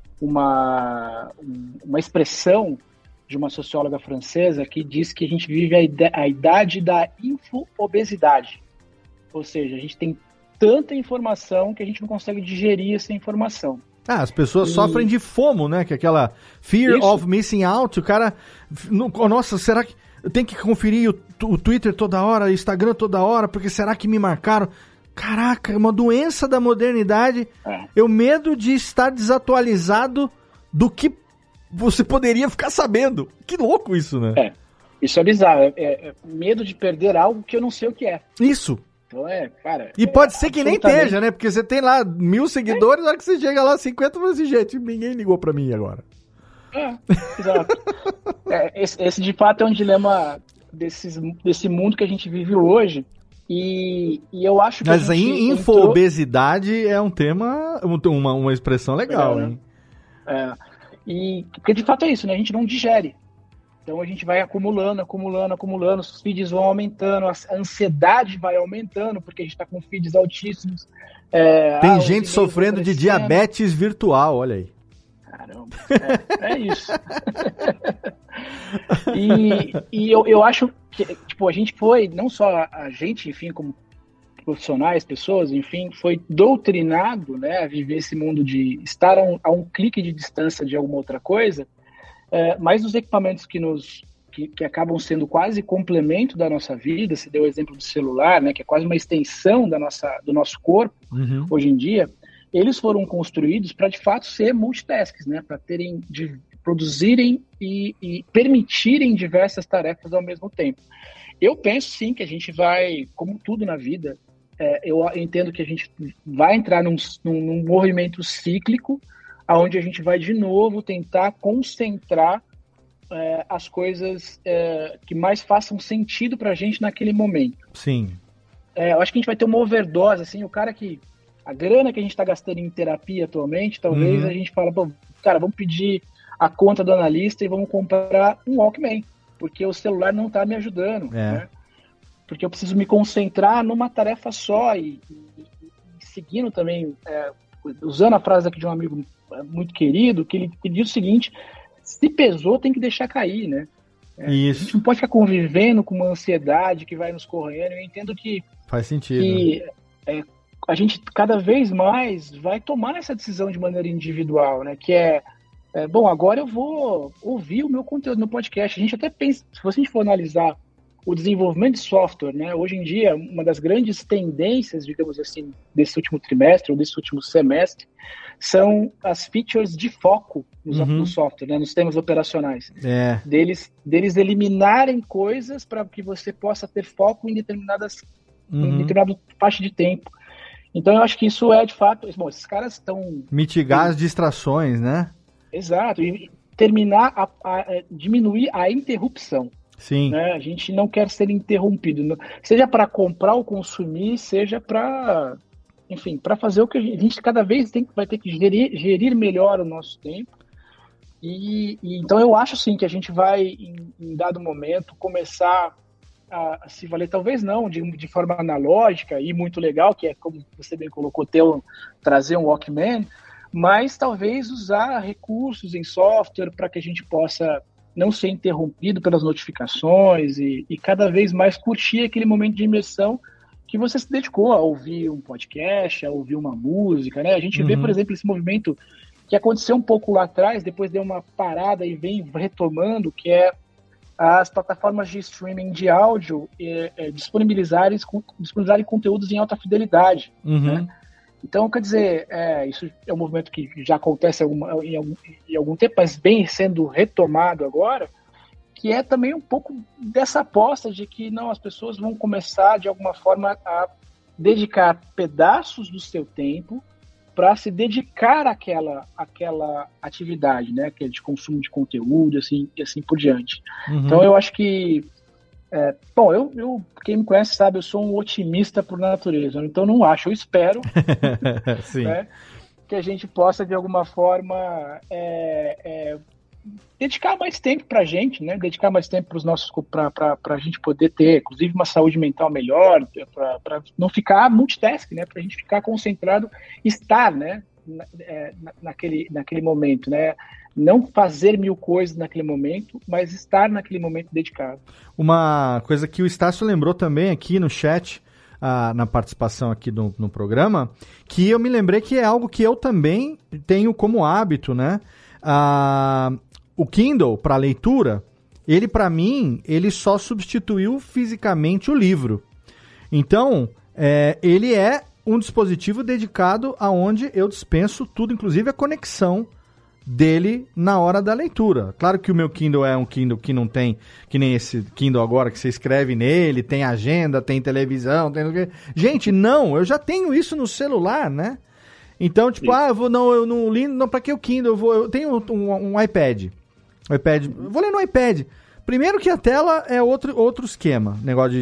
expressão de uma socióloga francesa que diz que a gente vive a idade da infoobesidade. Ou seja, a gente tem tanta informação que a gente não consegue digerir essa informação. As pessoas sofrem de FOMO, né? Que é aquela fear of missing out. O cara... Nossa, será que... Eu tenho que conferir o Twitter toda hora, o Instagram toda hora, porque será que me marcaram? Caraca, é uma doença da modernidade. Eu medo de estar desatualizado do que você poderia ficar sabendo. Que louco isso, né? Isso é bizarro. É medo de perder algo que eu não sei o que é. Isso. Então cara... E pode ser que nem esteja, né? Porque você tem lá 1000 seguidores, na hora que você chega lá 50, você diz, gente, ninguém ligou pra mim agora. Exato. Esse de fato é um dilema desse mundo que a gente vive hoje, E eu acho que mas a infoobesidade é um tema, uma expressão legal, hein? Porque de fato é isso, né? A gente não digere. Então a gente vai acumulando, os feeds vão aumentando, a ansiedade vai aumentando, porque a gente está com feeds altíssimos. Tem gente sofrendo de diabetes virtual, olha aí. Caramba, é isso. e eu acho que, tipo, a gente foi, não só a gente, enfim, como profissionais, pessoas, enfim, foi doutrinado, né, a viver esse mundo de estar a um clique de distância de alguma outra coisa, mas os equipamentos que acabam sendo quase complemento da nossa vida, se deu o exemplo do celular, né, que é quase uma extensão do nosso corpo, hoje em dia, eles foram construídos para, de fato, ser multitasks, né, para produzirem e permitirem diversas tarefas ao mesmo tempo. Eu penso, sim, que a gente vai, como tudo na vida, eu entendo que a gente vai entrar num movimento cíclico, onde a gente vai, de novo, tentar concentrar as coisas que mais façam sentido para a gente naquele momento. Sim. Eu acho que a gente vai ter uma overdose, assim, a grana que a gente está gastando em terapia atualmente, talvez a gente fala, cara, vamos pedir a conta do analista e vamos comprar um Walkman, porque o celular não está me ajudando, né? Porque eu preciso me concentrar numa tarefa só e seguindo também, usando a frase aqui de um amigo muito querido, que ele diz o seguinte: se pesou, tem que deixar cair, né? Isso. A gente não pode ficar convivendo com uma ansiedade que vai nos corroendo. Eu entendo que faz sentido. Que a gente cada vez mais vai tomar essa decisão de maneira individual, né? Que bom, agora eu vou ouvir o meu conteúdo no podcast. A gente até pensa, se a gente for analisar o desenvolvimento de software, né? Hoje em dia, uma das grandes tendências, digamos assim, desse último trimestre ou desse último semestre, são as features de foco no software, né? Nos sistemas operacionais. Deles eliminarem coisas para que você possa ter foco em determinada faixa de tempo. Então eu acho que isso de fato, bom, esses caras estão... mitigar as distrações, né? Exato, e diminuir a interrupção. Sim. Né? A gente não quer ser interrompido, seja para comprar ou consumir, seja para, enfim, para fazer o que a gente cada vez vai ter que gerir melhor o nosso tempo. E então eu acho sim que a gente vai, em dado momento, começar a se valer, talvez não de forma analógica e muito legal, que é como você bem colocou, trazer um Walkman, mas talvez usar recursos em software para que a gente possa não ser interrompido pelas notificações e cada vez mais curtir aquele momento de imersão que você se dedicou a ouvir um podcast, a ouvir uma música, né? A gente vê, por exemplo, esse movimento que aconteceu um pouco lá atrás, depois deu uma parada e vem retomando, que é as plataformas de streaming de áudio disponibilizarem conteúdos em alta fidelidade, né? Então, quer dizer, isso é um movimento que já acontece em algum tempo, mas vem sendo retomado agora, que é também um pouco dessa aposta de que não, as pessoas vão começar, de alguma forma, a dedicar pedaços do seu tempo para se dedicar àquela atividade, né, que é de consumo de conteúdo, e assim por diante. Então, eu acho que bom, quem me conhece sabe, eu sou um otimista por natureza, então não acho, eu espero né, que a gente possa, de alguma forma, dedicar mais tempo pra gente, né, dedicar mais tempo pra gente poder ter, inclusive, uma saúde mental melhor, pra não ficar multitasking, né, pra gente ficar concentrado, estar, né, naquele momento, né, não fazer 1000 coisas naquele momento, mas estar naquele momento dedicado. Uma coisa que o Estácio lembrou também aqui no chat, na participação aqui no programa, que eu me lembrei que é algo que eu também tenho como hábito, né? O Kindle, para leitura, ele, para mim, ele só substituiu fisicamente o livro. Então, ele é um dispositivo dedicado aonde eu dispenso tudo, inclusive a conexão dele na hora da leitura. Claro que o meu Kindle é um Kindle que não tem, que nem esse Kindle agora, que você escreve nele, tem agenda, tem televisão, tem... Gente, não, eu já tenho isso no celular, né? Então, tipo, eu não li, não, pra que o Kindle? Eu tenho um iPad. Eu vou ler no iPad. Primeiro que a tela é outro esquema, negócio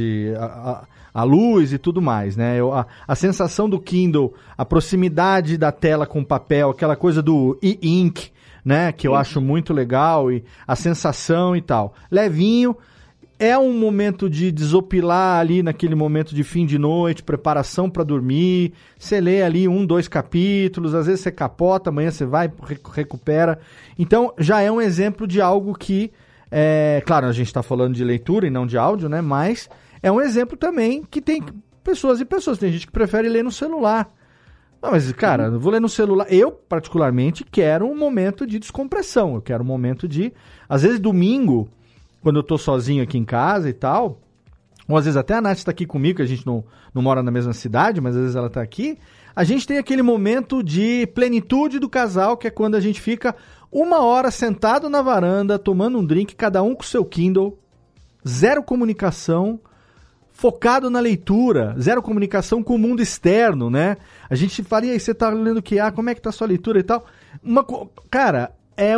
a luz e tudo mais, né? A sensação do Kindle, a proximidade da tela com o papel, aquela coisa do e-ink, né? Que eu acho muito legal, e a sensação e tal. Levinho, é um momento de desopilar ali naquele momento de fim de noite, preparação para dormir, você lê ali 1, 2 capítulos, às vezes você capota, amanhã você vai, recupera. Então, já é um exemplo de algo que, claro, a gente está falando de leitura e não de áudio, né? Mas é um exemplo também que tem pessoas e pessoas. Tem gente que prefere ler no celular. Não, mas, cara, eu vou ler no celular. Eu, particularmente, quero um momento de descompressão. Eu quero um momento de... Às vezes, domingo, quando eu tô sozinho aqui em casa e tal, ou às vezes até a Nath está aqui comigo, que a gente não mora na mesma cidade, mas às vezes ela tá aqui, a gente tem aquele momento de plenitude do casal, que é quando a gente fica 1 hora sentado na varanda, tomando um drink, cada um com o seu Kindle, zero comunicação, focado na leitura, zero comunicação com o mundo externo, né? A gente fala, e aí, você tá lendo o que? Como é que tá a sua leitura e tal? Cara, é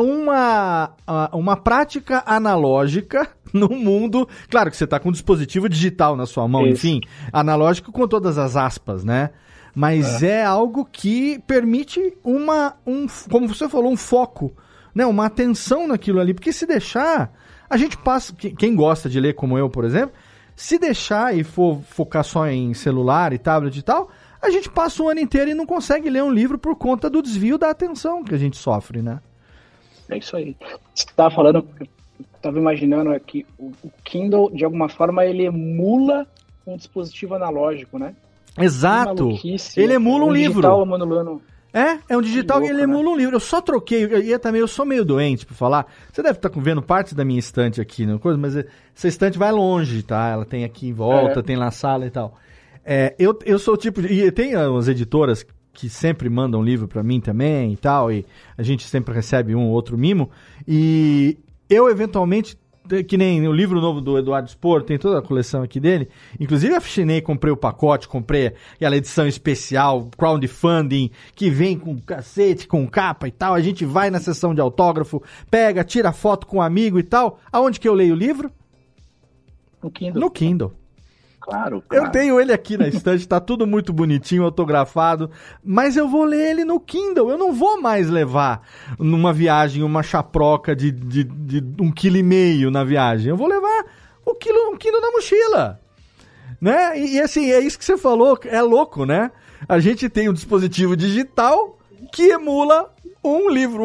uma prática analógica no mundo... Claro que você tá com um dispositivo digital na sua mão, enfim, analógico com todas as aspas, né? Mas é algo que permite como você falou, um foco, né? Uma atenção naquilo ali, porque se deixar, a gente passa... Quem gosta de ler como eu, por exemplo... Se deixar e for focar só em celular e tablet e tal, a gente passa o ano inteiro e não consegue ler um livro por conta do desvio da atenção que a gente sofre, né? É isso aí. Você estava falando, eu estava imaginando aqui, o Kindle, de alguma forma, ele emula um dispositivo analógico, né? Exato. Ele emula um livro. Digital emulando... É um digital que ele emula um livro. Eu só troquei, eu sou meio doente pra falar. Você deve estar vendo parte da minha estante aqui, né? Mas essa estante vai longe, tá? Ela tem aqui em volta, tem na sala e tal. Eu sou o tipo de... E tem umas editoras que sempre mandam livro pra mim também e tal, e a gente sempre recebe um ou outro mimo. E eu, eventualmente... Que nem o livro novo do Eduardo Spor, tem toda a coleção aqui dele. Inclusive, aficionei, comprei o pacote, comprei aquela edição especial, crowdfunding, que vem com cacete, com capa e tal. A gente vai na sessão de autógrafo, pega, tira foto com um amigo e tal. Aonde que eu leio o livro? No Kindle. No Kindle. Claro. Eu tenho ele aqui na estante, tá tudo muito bonitinho, autografado, mas eu vou ler ele no Kindle. Eu não vou mais levar numa viagem uma chaproca de 1,5 kg na viagem. Eu vou levar um Kindle na mochila, né? E assim, é isso que você falou, é louco, né? A gente tem um dispositivo digital que emula um livro,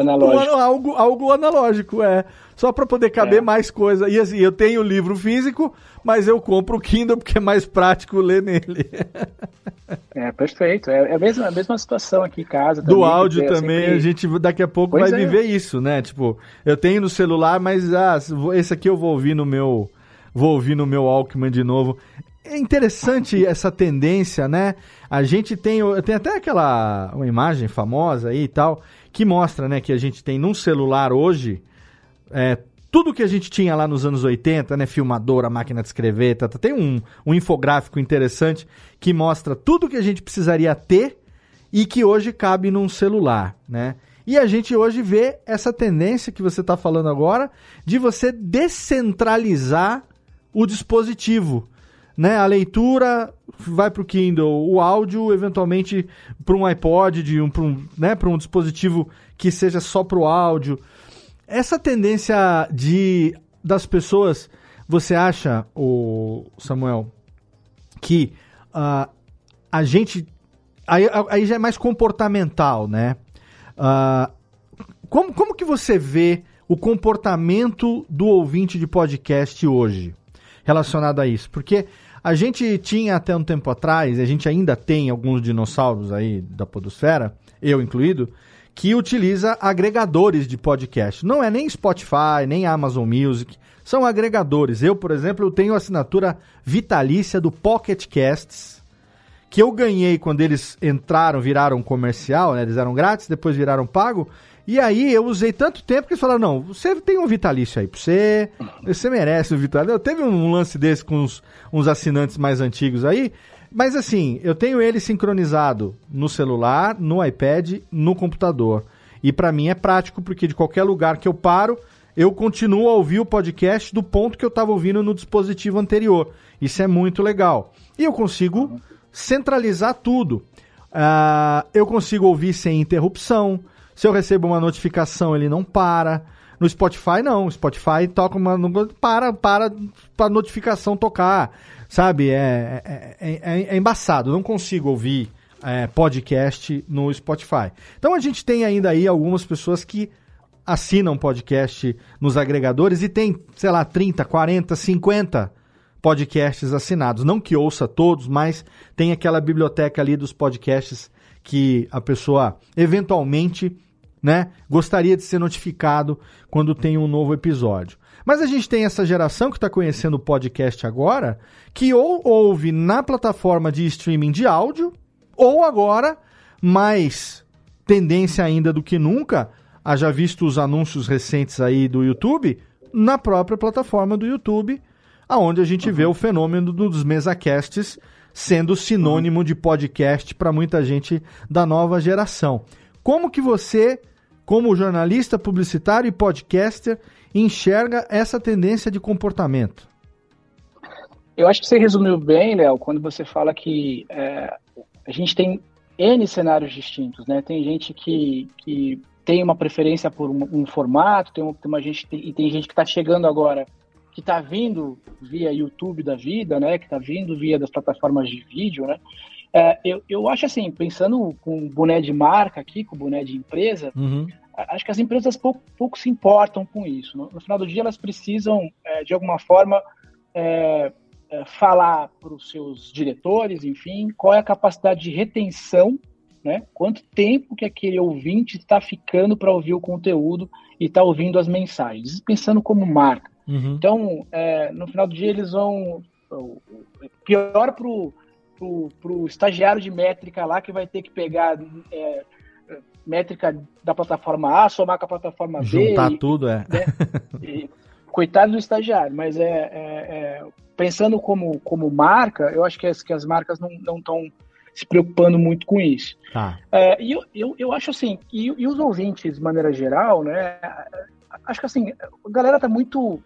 algo analógico, só para poder caber mais coisa. E assim, eu tenho o livro físico, mas eu compro o Kindle porque é mais prático ler nele. Perfeito. É a mesma situação aqui em casa. Do áudio também, a gente daqui a pouco vai viver isso, né? Tipo, eu tenho no celular, mas esse aqui eu vou ouvir no meu Walkman de novo. É interessante essa tendência, né? A gente tem até uma imagem famosa aí e tal, que mostra, né, que a gente tem num celular hoje, tudo que a gente tinha lá nos anos 80, né, filmadora, máquina de escrever, tem um infográfico interessante que mostra tudo que a gente precisaria ter e que hoje cabe num celular, né? E a gente hoje vê essa tendência que você está falando agora de você descentralizar o dispositivo, né? A leitura vai para o Kindle, o áudio eventualmente para um iPod, para um dispositivo que seja só para o áudio. Essa tendência das pessoas, você acha, Samuel, que a gente... Aí já é mais comportamental, né? Como que você vê o comportamento do ouvinte de podcast hoje relacionado a isso? Porque a gente tinha até um tempo atrás, a gente ainda tem alguns dinossauros aí da podosfera, eu incluído, que utiliza agregadores de podcast. Não é nem Spotify, nem Amazon Music, são agregadores. Eu, por exemplo, eu tenho a assinatura vitalícia do Pocket Casts, que eu ganhei quando eles viraram comercial, né? Eles eram grátis, depois viraram pago. E aí eu usei tanto tempo que eles falaram, não, você tem um vitalício aí pra você merece um vitalício. Eu teve um lance desse com uns assinantes mais antigos aí, mas assim, eu tenho ele sincronizado no celular, no iPad, no computador. E pra mim é prático, porque de qualquer lugar que eu paro, eu continuo a ouvir o podcast do ponto que eu estava ouvindo no dispositivo anterior. Isso é muito legal. E eu consigo centralizar tudo. Eu consigo ouvir sem interrupção. Se eu recebo uma notificação, ele não para. No Spotify, não. O Spotify toca para a notificação tocar. Sabe? É embaçado. Não consigo ouvir podcast no Spotify. Então a gente tem ainda aí algumas pessoas que assinam podcast nos agregadores e tem, sei lá, 30, 40, 50 podcasts assinados. Não que ouça todos, mas tem aquela biblioteca ali dos podcasts que a pessoa eventualmente, né, gostaria de ser notificado quando tem um novo episódio. Mas a gente tem essa geração que está conhecendo o podcast agora, que ou ouve na plataforma de streaming de áudio, ou agora, mais tendência ainda do que nunca, haja visto os anúncios recentes aí do YouTube, na própria plataforma do YouTube, aonde a gente vê o fenômeno dos mesacasts sendo sinônimo de podcast para muita gente da nova geração. Como que você, como jornalista, publicitário e podcaster, enxerga essa tendência de comportamento? Eu acho que você resumiu bem, Léo, quando você fala que a gente tem N cenários distintos, né? Tem gente que tem uma preferência por um formato, tem gente que está chegando agora, que está vindo via YouTube da vida, né? Que está vindo via das plataformas de vídeo, né? Eu acho assim, pensando com boné de marca aqui, com boné de empresa, acho que as empresas pouco se importam com isso. No final do dia, elas precisam, de alguma forma, falar para os seus diretores, enfim, qual é a capacidade de retenção, né? Quanto tempo que aquele ouvinte está ficando para ouvir o conteúdo e está ouvindo as mensagens, pensando como marca. Então, no final do dia, eles vão... Pior para o estagiário de métrica lá, que vai ter que pegar métrica da plataforma A, somar com a plataforma B. Juntar tudo, né? Coitado do estagiário, mas pensando como marca, eu acho que as marcas não estão se preocupando muito com isso. Tá. E eu acho assim, e os ouvintes, de maneira geral, né, acho que assim, a galera tá muito...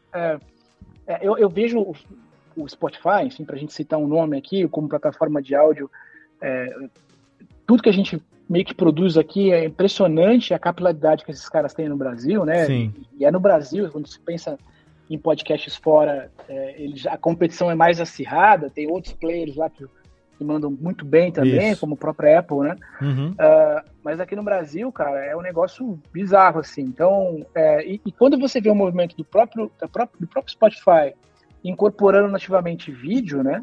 eu vejo o Spotify, enfim, pra gente citar um nome aqui, como plataforma de áudio, tudo que a gente meio que produz aqui é impressionante a capilaridade que esses caras têm no Brasil, né? Sim. E é no Brasil, quando se pensa em podcasts fora, a competição é mais acirrada, tem outros players lá que mandam muito bem também, como o próprio Apple, né? Mas aqui no Brasil, cara, é um negócio bizarro, assim. Então, e quando você vê o movimento do próprio Spotify incorporando nativamente vídeo, né?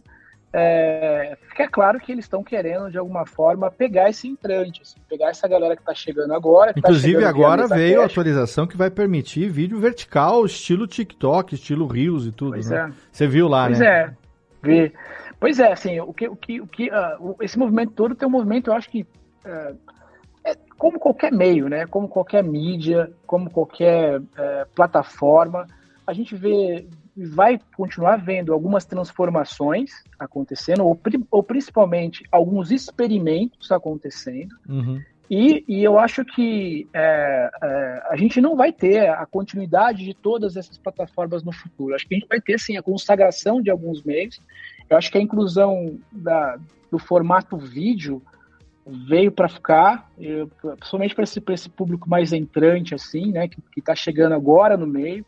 Fica claro que eles estão querendo, de alguma forma, pegar esse entrante, assim, pegar essa galera que está chegando agora. Inclusive, agora veio a atualização que vai permitir vídeo vertical, estilo TikTok, estilo Reels e tudo, pois né? Você viu lá, né? Pois é, assim, esse movimento todo tem um movimento, eu acho que como qualquer meio, né? Como qualquer mídia, como qualquer plataforma, a gente vai continuar vendo algumas transformações acontecendo, ou principalmente alguns experimentos acontecendo, e eu acho que a gente não vai ter a continuidade de todas essas plataformas no futuro. Acho que a gente vai ter, sim, a consagração de alguns meios. Eu acho que a inclusão do formato vídeo veio para ficar, principalmente para esse público mais entrante, assim, né, que está chegando agora no meio.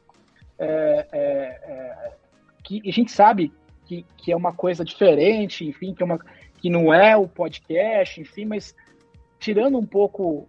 Que a gente sabe que é uma coisa diferente, enfim, que não é o podcast, enfim, mas tirando um pouco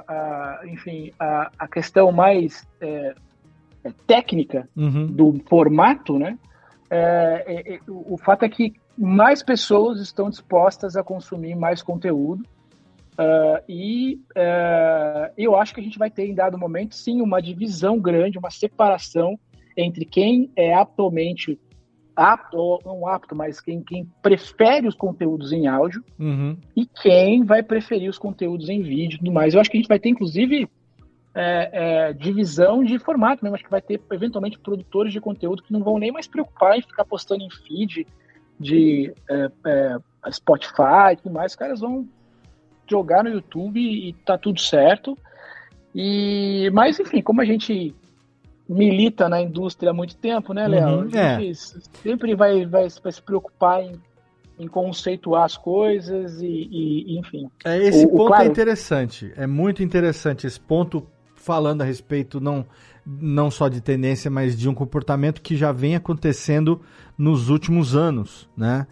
a questão mais técnica do formato, né? O fato é que mais pessoas estão dispostas a consumir mais conteúdo, e eu acho que a gente vai ter, em dado momento, sim, uma divisão grande, uma separação entre quem é atualmente apto, ou não apto, mas quem prefere os conteúdos em áudio e quem vai preferir os conteúdos em vídeo e tudo mais. Eu acho que a gente vai ter, inclusive, divisão de formato mesmo. Acho que vai ter, eventualmente, produtores de conteúdo que não vão nem mais preocupar em ficar postando em feed de Spotify e tudo mais. Os caras vão jogar no YouTube e tá tudo certo. Mas, enfim, como a gente milita na indústria há muito tempo, né, Léo? A gente sempre vai se preocupar em conceituar as coisas e enfim. Esse ponto é interessante, é muito interessante esse ponto, falando a respeito não só de tendência, mas de um comportamento que já vem acontecendo nos últimos anos, né?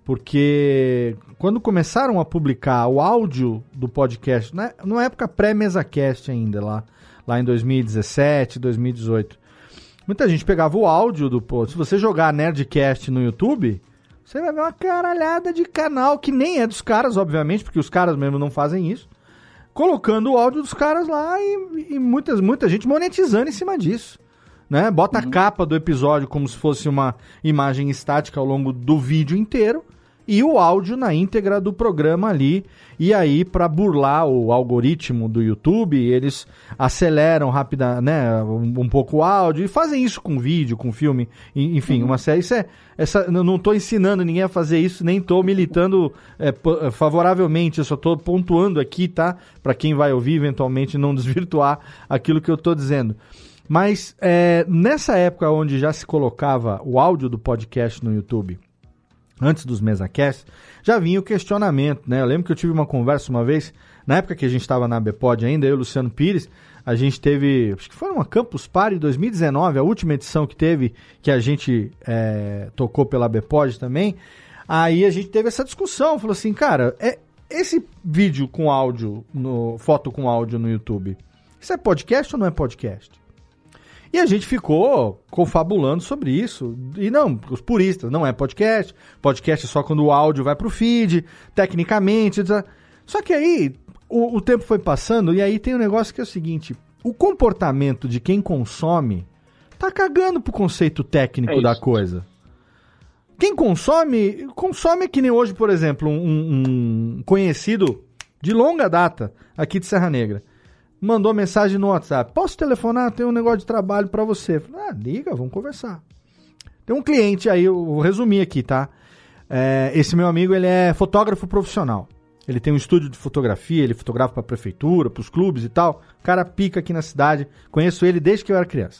Porque quando começaram a publicar o áudio do podcast, né, numa época pré-MesaCast ainda, lá em 2017, 2018, muita gente pegava o áudio do podcast. Se você jogar Nerdcast no YouTube, você vai ver uma caralhada de canal que nem é dos caras, obviamente, porque os caras mesmo não fazem isso, colocando o áudio dos caras lá e muita gente monetizando em cima disso, né? Bota a capa do episódio como se fosse uma imagem estática ao longo do vídeo inteiro e o áudio na íntegra do programa ali. E aí, para burlar o algoritmo do YouTube, eles aceleram né, um pouco o áudio e fazem isso com vídeo, com filme, enfim, uma série. Eu não estou ensinando ninguém a fazer isso, nem estou militando favoravelmente, eu só estou pontuando aqui, tá? Para quem vai ouvir, eventualmente, não desvirtuar aquilo que eu estou dizendo. Mas nessa época onde já se colocava o áudio do podcast no YouTube, antes dos MesaCasts, já vinha o questionamento, né? Eu lembro que eu tive uma conversa uma vez, na época que a gente estava na ABPOD ainda, eu e o Luciano Pires, a gente teve, acho que foi uma Campus Party 2019, a última edição que teve, que a gente tocou pela ABPOD também, aí a gente teve essa discussão, falou assim, cara, esse vídeo com áudio, foto com áudio no YouTube, isso é podcast ou não é podcast? E a gente ficou confabulando sobre isso. E não, os puristas, não é podcast. Podcast é só quando o áudio vai pro feed, tecnicamente. Só que aí o tempo foi passando e aí tem um negócio que é o seguinte. O comportamento de quem consome tá cagando pro conceito técnico da coisa. Quem consome que nem hoje, por exemplo, um conhecido de longa data aqui de Serra Negra. Mandou mensagem no WhatsApp. Posso telefonar? Tem um negócio de trabalho pra você. Falei, liga, vamos conversar. Tem um cliente aí, eu vou resumir aqui, tá? Esse meu amigo, ele é fotógrafo profissional. Ele tem um estúdio de fotografia, ele fotografa pra prefeitura, pros clubes e tal. O cara pica aqui na cidade. Conheço ele desde que eu era criança.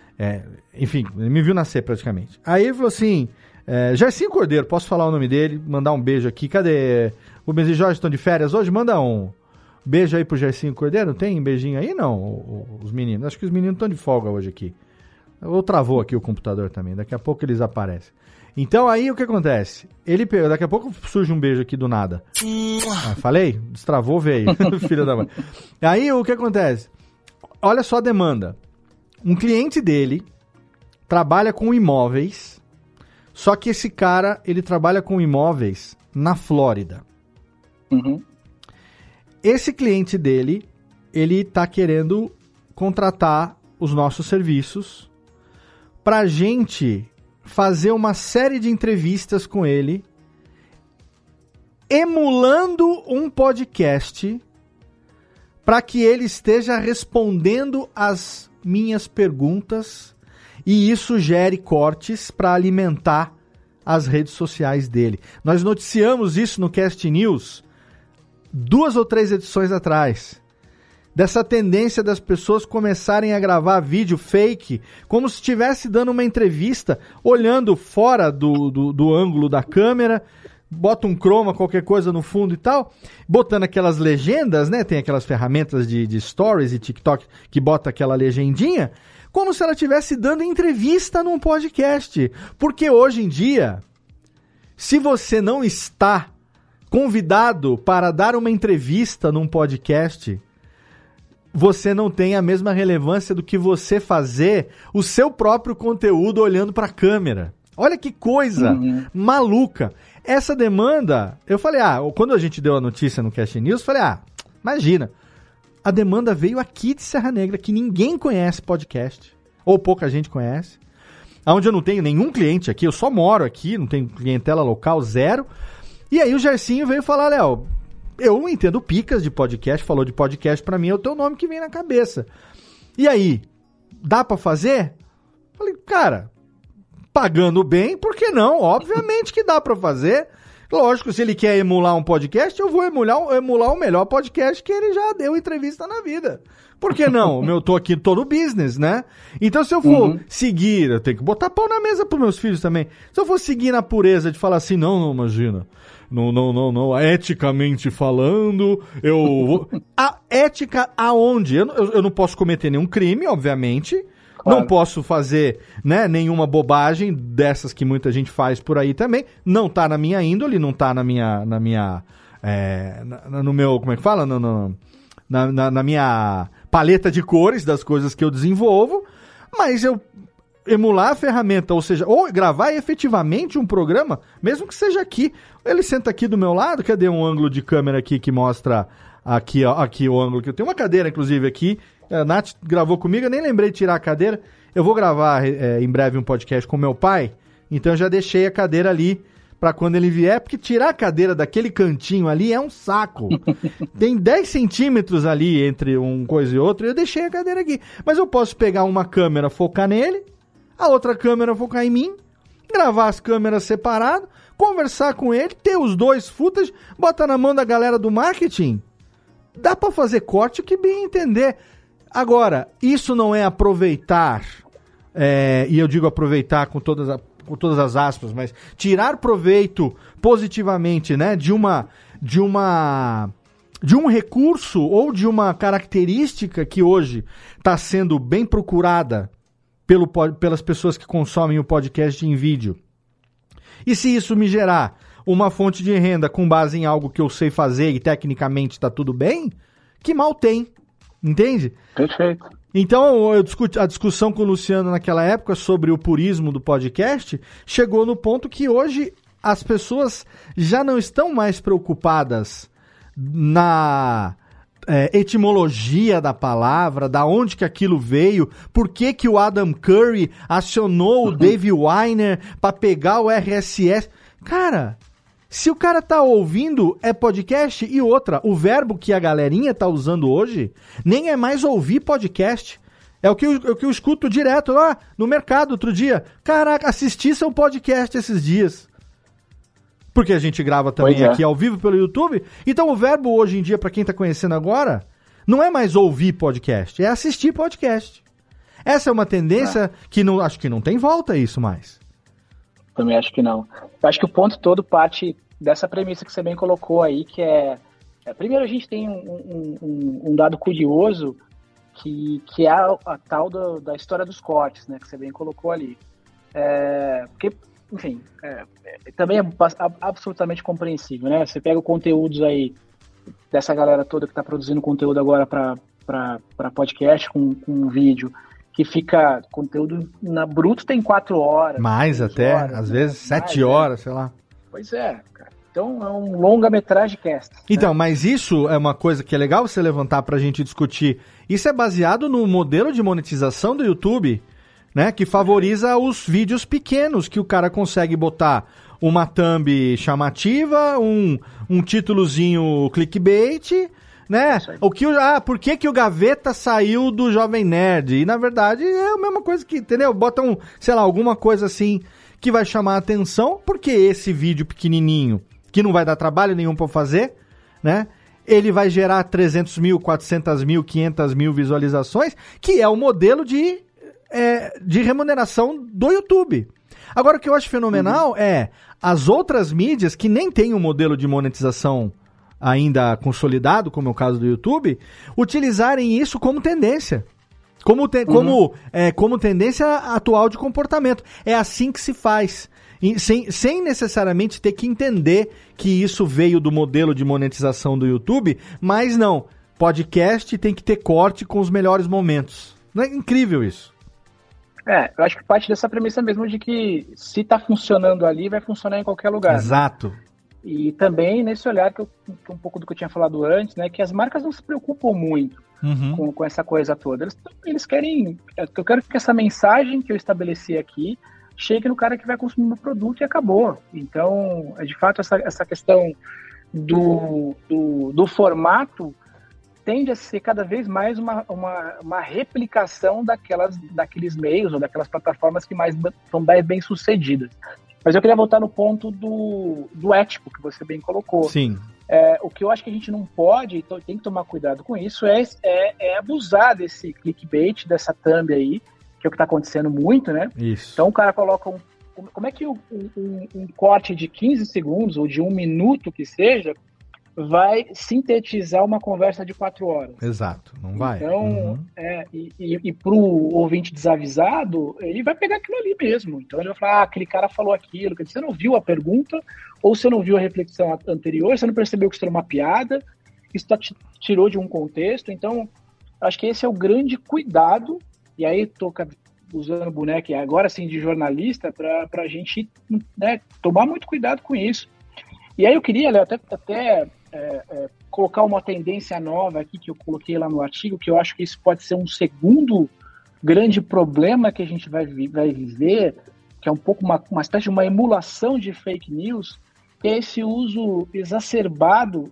Enfim, ele me viu nascer praticamente. Aí ele falou assim, Jairzinho Cordeiro, posso falar o nome dele? Mandar um beijo aqui. Cadê? O Benzi e Jorge estão de férias hoje? Manda um beijo aí pro Jairzinho Cordeiro. Tem beijinho aí? Não, os meninos. Acho que os meninos estão de folga hoje aqui. Ou travou aqui o computador também. Daqui a pouco eles aparecem. Então aí o que acontece? Daqui a pouco surge um beijo aqui do nada. Falei? Destravou, veio. Filha da mãe. Aí o que acontece? Olha só a demanda. Um cliente dele trabalha com imóveis, só que esse cara, ele trabalha com imóveis na Flórida. Uhum. Esse cliente dele, ele tá querendo contratar os nossos serviços pra gente fazer uma série de entrevistas com ele, emulando um podcast para que ele esteja respondendo as minhas perguntas e isso gere cortes para alimentar as redes sociais dele. Nós noticiamos isso no Cast News 2 ou 3 edições atrás, dessa tendência das pessoas começarem a gravar vídeo fake, como se estivesse dando uma entrevista, olhando fora do ângulo da câmera, bota um chroma, qualquer coisa no fundo e tal, botando aquelas legendas, né? Tem aquelas ferramentas de stories e TikTok que bota aquela legendinha, como se ela estivesse dando entrevista num podcast. Porque hoje em dia, se você não está convidado para dar uma entrevista num podcast, você não tem a mesma relevância do que você fazer o seu próprio conteúdo olhando para a câmera. Olha que coisa maluca. Essa demanda, eu falei, quando a gente deu a notícia no Cast News, eu falei, imagina, a demanda veio aqui de Serra Negra, que ninguém conhece podcast, ou pouca gente conhece, onde eu não tenho nenhum cliente aqui, eu só moro aqui, não tenho clientela local, zero. E aí o Jairzinho veio falar, Léo, eu entendo picas de podcast, falou de podcast, pra mim é o teu nome que vem na cabeça. E aí, dá pra fazer? Falei, cara, pagando bem, por que não? Obviamente que dá pra fazer. Lógico, se ele quer emular um podcast, eu vou emular o melhor podcast que ele já deu entrevista na vida. Por que não? Eu tô aqui todo business, né? Então, se eu for seguir, eu tenho que botar pau na mesa pros meus filhos também. Se eu for seguir na pureza de falar assim, não, imagina. Não, eticamente falando, A ética aonde? Eu não posso cometer nenhum crime, obviamente. Claro. Não posso fazer, né, nenhuma bobagem dessas que muita gente faz por aí também. Não tá na minha índole, não tá no meu, como é que fala? Na minha paleta de cores das coisas que eu desenvolvo. Mas eu emular a ferramenta, ou seja, ou gravar efetivamente um programa, mesmo que seja aqui. Ele senta aqui do meu lado, cadê um ângulo de câmera aqui que mostra aqui, ó, aqui o ângulo que eu tenho uma cadeira, inclusive, aqui. A Nath gravou comigo, eu nem lembrei de tirar a cadeira. Eu vou gravar em breve um podcast com meu pai, então eu já deixei a cadeira ali para quando ele vier, porque tirar a cadeira daquele cantinho ali é um saco. Tem 10 centímetros ali entre uma coisa e outra, e eu deixei a cadeira aqui. Mas eu posso pegar uma câmera, focar nele, a outra câmera focar em mim, gravar as câmeras separadas, conversar com ele, ter os dois footage, botar na mão da galera do marketing. Dá para fazer corte que bem entender. Agora, isso não é aproveitar, e eu digo aproveitar com todas as aspas, mas tirar proveito positivamente, né, de um recurso ou de uma característica que hoje está sendo bem procurada pelas pessoas que consomem o podcast em vídeo. E se isso me gerar uma fonte de renda com base em algo que eu sei fazer e tecnicamente está tudo bem, que mal tem. Entende? Perfeito. Então, a discussão com o Luciano naquela época sobre o purismo do podcast chegou no ponto que hoje as pessoas já não estão mais preocupadas na etimologia da palavra, da onde que aquilo veio, por que que o Adam Curry acionou o Dave Weiner para pegar o RSS. Cara, se o cara tá ouvindo é podcast, e outra, o verbo que a galerinha tá usando hoje nem é mais ouvir podcast. É o que eu escuto direto lá no mercado outro dia. Caraca, assisti seu podcast esses dias. Porque a gente grava também aqui ao vivo pelo YouTube. Então o verbo hoje em dia, para quem tá conhecendo agora, não é mais ouvir podcast, é assistir podcast. Essa é uma tendência que acho que não tem volta isso mais. Também acho que não. Eu acho que o ponto todo parte dessa premissa que você bem colocou aí, que primeiro a gente tem um dado curioso, que é a tal da história dos cortes, né, que você bem colocou ali. Porque, enfim, também é absolutamente compreensível, né? Você pega conteúdos aí dessa galera toda que está produzindo conteúdo agora para podcast com vídeo, que fica conteúdo na bruto tem 4 horas. Mais até, horas, às vezes 7 horas, sei lá. Pois é, cara. Então é um longa-metragem cast. Então, mas isso é uma coisa que é legal você levantar pra gente discutir. Isso é baseado no modelo de monetização do YouTube, né? Que favoriza os vídeos pequenos, que o cara consegue botar uma thumb chamativa, um títulozinho clickbait, né? Por que o Gaveta saiu do Jovem Nerd? E na verdade é a mesma coisa que, entendeu? Bota alguma coisa assim que vai chamar a atenção, porque esse vídeo pequenininho, que não vai dar trabalho nenhum pra fazer, né? Ele vai gerar 300 mil, 400 mil, 500 mil visualizações, que é o modelo de remuneração do YouTube. Agora, o que eu acho fenomenal é as outras mídias que nem têm um modelo de monetização ainda consolidado, como é o caso do YouTube, utilizarem isso como tendência. Como tendência atual de comportamento. É assim que se faz. Sem necessariamente ter que entender que isso veio do modelo de monetização do YouTube, mas não. Podcast tem que ter corte com os melhores momentos. Não é incrível isso? Eu acho que parte dessa premissa mesmo de que se tá funcionando ali, vai funcionar em qualquer lugar. Exato. Né? E também nesse olhar que um pouco do que eu tinha falado antes, né, que as marcas não se preocupam muito com essa coisa toda. Eles querem... Eu quero que essa mensagem que eu estabeleci aqui chegue no cara que vai consumir o meu produto e acabou. Então, de fato, essa questão do formato tende a ser cada vez mais uma replicação daqueles meios ou daquelas plataformas que são mais bem sucedidas. Mas eu queria voltar no ponto do ético, que você bem colocou. Sim. O que eu acho que a gente não pode, então tem que tomar cuidado com isso, é abusar desse clickbait, dessa thumb aí, que é o que está acontecendo muito, né? Isso. Então o cara coloca como é que um corte de 15 segundos ou de 1 minuto que seja vai sintetizar uma conversa de 4 horas? Exato, não vai. Então, e para o ouvinte desavisado, ele vai pegar aquilo ali mesmo. Então ele vai falar, aquele cara falou aquilo, quer dizer, você não viu a pergunta, ou você não viu a reflexão anterior, você não percebeu que isso era uma piada, isso tirou de um contexto. Então, acho que esse é o grande cuidado, e aí estou usando o boneco agora sim de jornalista, para a gente, né, tomar muito cuidado com isso. E aí eu queria, Léo, até colocar uma tendência nova aqui que eu coloquei lá no artigo, que eu acho que isso pode ser um segundo grande problema que a gente vai viver, que é um pouco uma espécie de uma emulação de fake news, que é esse uso exacerbado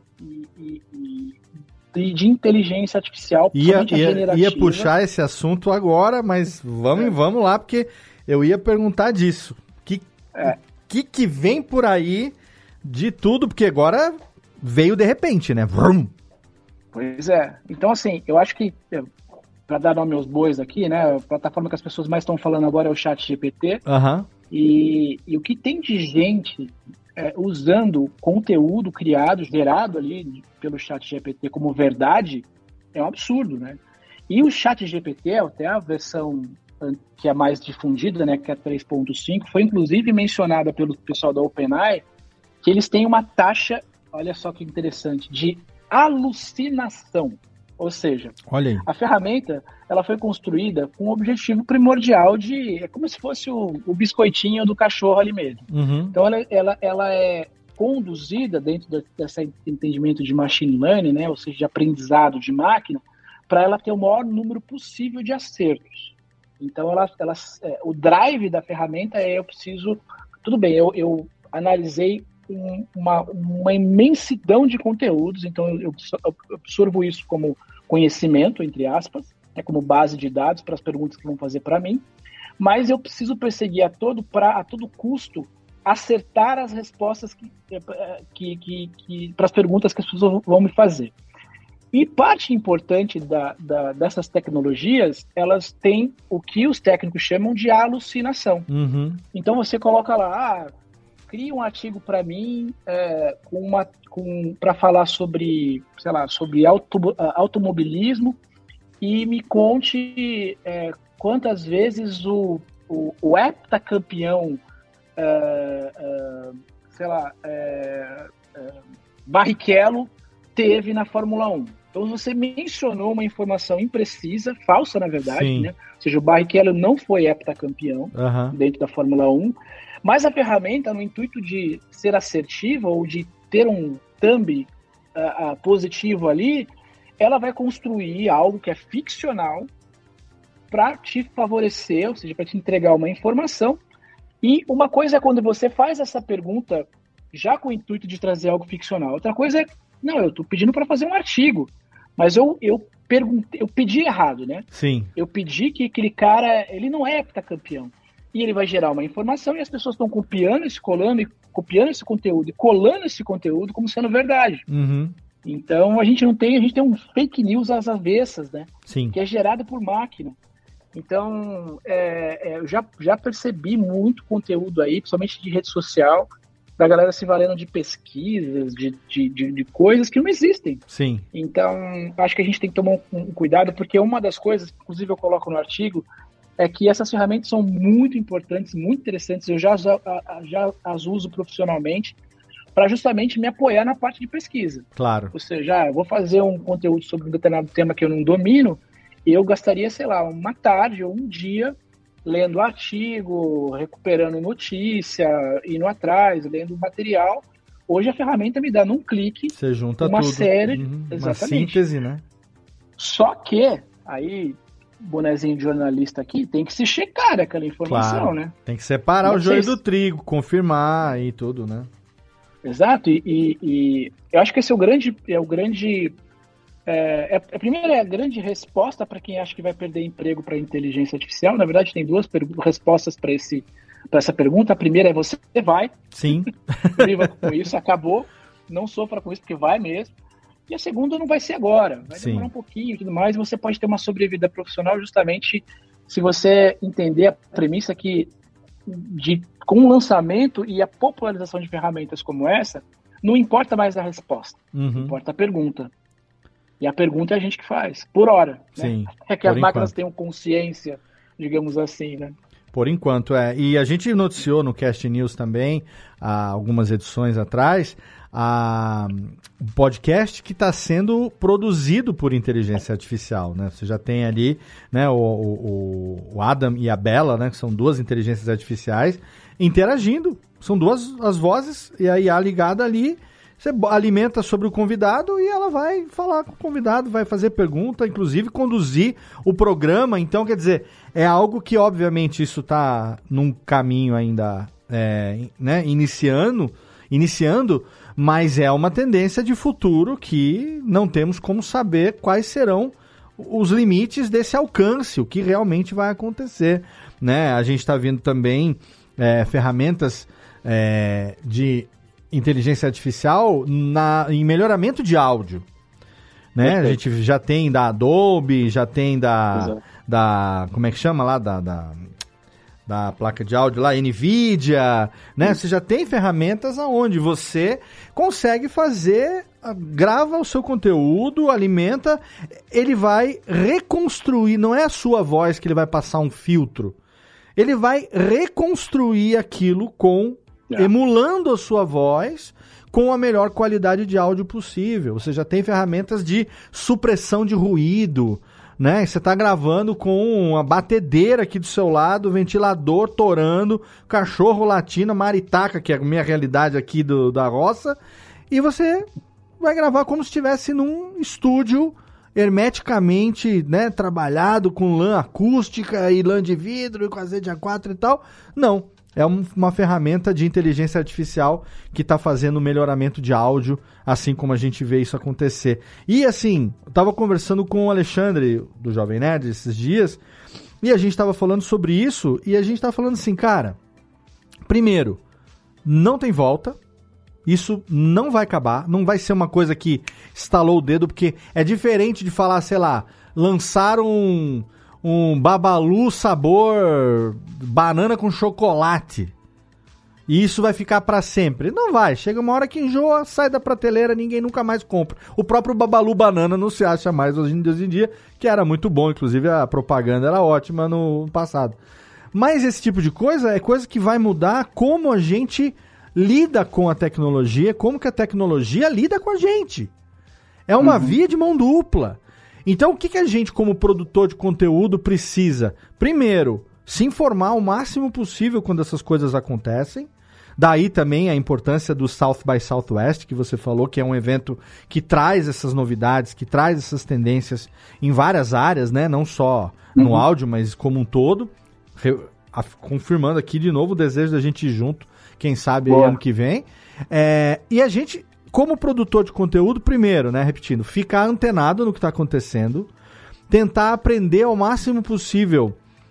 de inteligência artificial. Ia puxar esse assunto agora, mas vamos lá, porque eu ia perguntar disso. Que vem por aí de tudo, porque agora veio de repente, né? Vrum. Pois é. Então, assim, eu acho que, para dar nome aos bois aqui, né? A plataforma que as pessoas mais estão falando agora é o ChatGPT. Uhum. E o que tem de gente usando conteúdo gerado ali pelo ChatGPT como verdade, é um absurdo, né? E o ChatGPT, até a versão que é mais difundida, né? Que é 3.5, foi inclusive mencionada pelo pessoal da OpenAI, que eles têm uma taxa, olha só que interessante, de alucinação. Ou seja, olha aí, a ferramenta ela foi construída com o objetivo primordial é como se fosse o biscoitinho do cachorro ali mesmo. Uhum. Então ela é conduzida dentro desse entendimento de machine learning, né, ou seja, de aprendizado de máquina, para ela ter o maior número possível de acertos. Então o drive da ferramenta eu preciso... Tudo bem, eu analisei uma imensidão de conteúdos, então eu absorvo isso como conhecimento, entre aspas, como base de dados para as perguntas que vão fazer para mim, mas eu preciso perseguir a todo custo acertar as respostas para as perguntas que as pessoas vão me fazer. E parte importante dessas tecnologias, elas têm o que os técnicos chamam de alucinação. Uhum. Então você coloca lá, cria um artigo para mim para falar sobre, sei lá, sobre automobilismo e me conte quantas vezes o heptacampeão, Barrichello teve na Fórmula 1. Então você mencionou uma informação imprecisa, falsa na verdade, né? Ou seja, o Barrichello não foi heptacampeão dentro da Fórmula 1, mas a ferramenta, no intuito de ser assertiva ou de ter um thumb positivo ali, ela vai construir algo que é ficcional para te favorecer, ou seja, para te entregar uma informação. E uma coisa é quando você faz essa pergunta já com o intuito de trazer algo ficcional. Outra coisa é, não, eu estou pedindo para fazer um artigo, mas eu pedi errado, né? Sim. Eu pedi que aquele cara, ele não é heptacampeão. E ele vai gerar uma informação e as pessoas estão copiando esse conteúdo e colando esse conteúdo como sendo verdade. Uhum. Então a gente tem um fake news às avessas, né? Sim. Que é gerado por máquina. Então eu já percebi muito conteúdo aí, principalmente de rede social, da galera se valendo de pesquisas, de coisas que não existem. Sim. Então acho que a gente tem que tomar um cuidado, porque uma das coisas, inclusive eu coloco no artigo, é que essas ferramentas são muito importantes, muito interessantes. Eu já as uso profissionalmente para justamente me apoiar na parte de pesquisa. Claro. Ou seja, eu vou fazer um conteúdo sobre um determinado tema que eu não domino, e eu gastaria, sei lá, uma tarde ou um dia lendo artigo, recuperando notícia, indo atrás, lendo material. Hoje a ferramenta me dá num clique você junta uma tudo. série... Uma Exatamente. síntese, né? Só que, aí... bonezinho de jornalista aqui, tem que se checar aquela informação, claro, né? Tem que separar o joio do trigo, confirmar e tudo, né? Exato, e eu acho que esse primeiro é a grande resposta para quem acha que vai perder emprego para a inteligência artificial. Na verdade, tem duas respostas para para essa pergunta. A primeira é você vai. Sim. Viva com isso, acabou. Não sofra com isso, porque vai mesmo. E a segunda não vai ser agora. Vai demorar um pouquinho e tudo mais. E você pode ter uma sobrevida profissional justamente se você entender a premissa que com o lançamento e a popularização de ferramentas como essa, não importa mais a resposta, importa a pergunta. E a pergunta é a gente que faz, por hora. Sim, né? É que as máquinas tenham consciência, digamos assim, né? Por enquanto, E a gente noticiou no Cast News também, há algumas edições atrás, um podcast que está sendo produzido por inteligência artificial, né? Você já tem ali, né, o Adam e a Bella, né, que são duas inteligências artificiais, interagindo. São duas as vozes, e a IA ligada ali, você alimenta sobre o convidado e ela vai falar com o convidado, vai fazer pergunta, inclusive conduzir o programa. Então, quer dizer, é algo que, obviamente, isso está num caminho ainda né, iniciando, mas é uma tendência de futuro que não temos como saber quais serão os limites desse alcance, o que realmente vai acontecer. Né? A gente está vendo também ferramentas de inteligência artificial em melhoramento de áudio. Né? A gente já tem da Adobe, já tem da como é que chama lá? Da placa de áudio lá, NVIDIA, né? Você já tem ferramentas onde você consegue grava o seu conteúdo, alimenta, ele vai reconstruir, não é a sua voz que ele vai passar um filtro, ele vai reconstruir aquilo emulando a sua voz com a melhor qualidade de áudio possível. Você já tem ferramentas de supressão de ruído, né? Você está gravando com uma batedeira aqui do seu lado, ventilador torando, cachorro latindo, maritaca, que é a minha realidade aqui da roça, e você vai gravar como se estivesse num estúdio hermeticamente, né, trabalhado com lã acústica e lã de vidro e com azeite A4 e tal. Não, é uma ferramenta de inteligência artificial que está fazendo o melhoramento de áudio, assim como a gente vê isso acontecer. E assim, eu estava conversando com o Alexandre, do Jovem Nerd, esses dias, e a gente estava falando sobre isso, e a gente estava falando assim, cara, primeiro, não tem volta, isso não vai acabar, não vai ser uma coisa que estalou o dedo, porque é diferente de falar, sei lá, lançaram um Babalu sabor banana com chocolate. E isso vai ficar pra sempre. Não vai. Chega uma hora que enjoa, sai da prateleira, ninguém nunca mais compra. O próprio Babalu banana não se acha mais hoje em dia, que era muito bom. Inclusive a propaganda era ótima no passado. Mas esse tipo de coisa é coisa que vai mudar como a gente lida com a tecnologia, como que a tecnologia lida com a gente. É uma via de mão dupla. Então, o que a gente, como produtor de conteúdo, precisa? Primeiro, se informar o máximo possível quando essas coisas acontecem. Daí também a importância do South by Southwest, que você falou, que é um evento que traz essas novidades, que traz essas tendências em várias áreas, né? Não só no áudio, mas como um todo. Confirmando aqui de novo o desejo da gente ir junto, quem sabe ano que vem. E a gente, como produtor de conteúdo, primeiro, né, repetindo, ficar antenado no que está acontecendo, tentar aprender ao máximo possível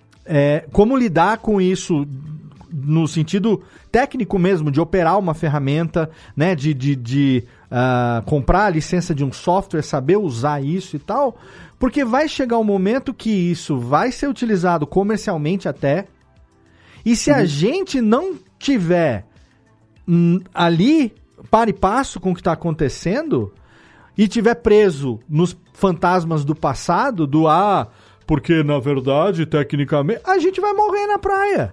como lidar com isso no sentido técnico mesmo, de operar uma ferramenta, né, de comprar a licença de um software, saber usar isso e tal, porque vai chegar um momento que isso vai ser utilizado comercialmente até, e se a gente não tiver ali par e passo com o que está acontecendo e tiver preso nos fantasmas do passado, porque na verdade, tecnicamente, a gente vai morrer na praia.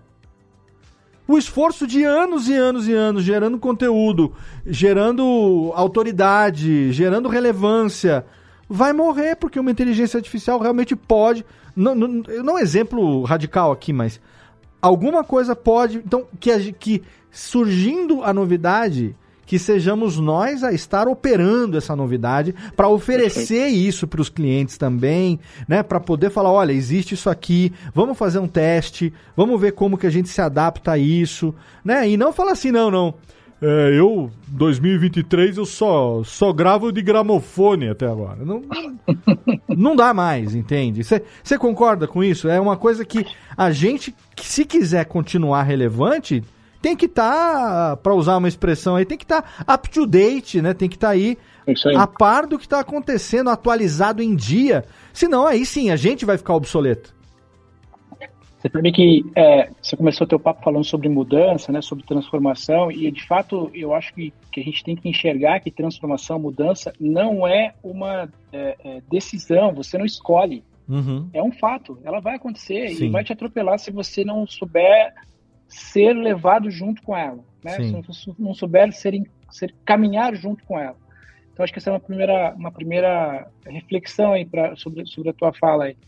O esforço de anos e anos e anos gerando conteúdo, gerando autoridade, gerando relevância, vai morrer porque uma inteligência artificial realmente pode, não é um exemplo radical aqui, mas alguma coisa pode, então, que surgindo a novidade, que sejamos nós a estar operando essa novidade para oferecer isso para os clientes também, né? Para poder falar, olha, existe isso aqui, vamos fazer um teste, vamos ver como que a gente se adapta a isso, né? E não falar assim, não, eu, 2023, eu só gravo de gramofone até agora. Não dá mais, entende? Você concorda com isso? É uma coisa que a gente, se quiser continuar relevante, tem que estar, para usar uma expressão aí, tem que estar up to date, né? Tem que estar aí a par do que está acontecendo, atualizado em dia. Senão, aí sim, a gente vai ficar obsoleto. Você percebe que você começou o teu papo falando sobre mudança, né, sobre transformação, e de fato eu acho que a gente tem que enxergar que transformação, mudança não é uma decisão, você não escolhe. Uhum. É um fato, ela vai acontecer. Sim. E vai te atropelar se você não souber ser levado junto com ela, né? Se você não souber caminhar junto com ela. Então acho que essa é uma primeira reflexão aí sobre a tua fala aí.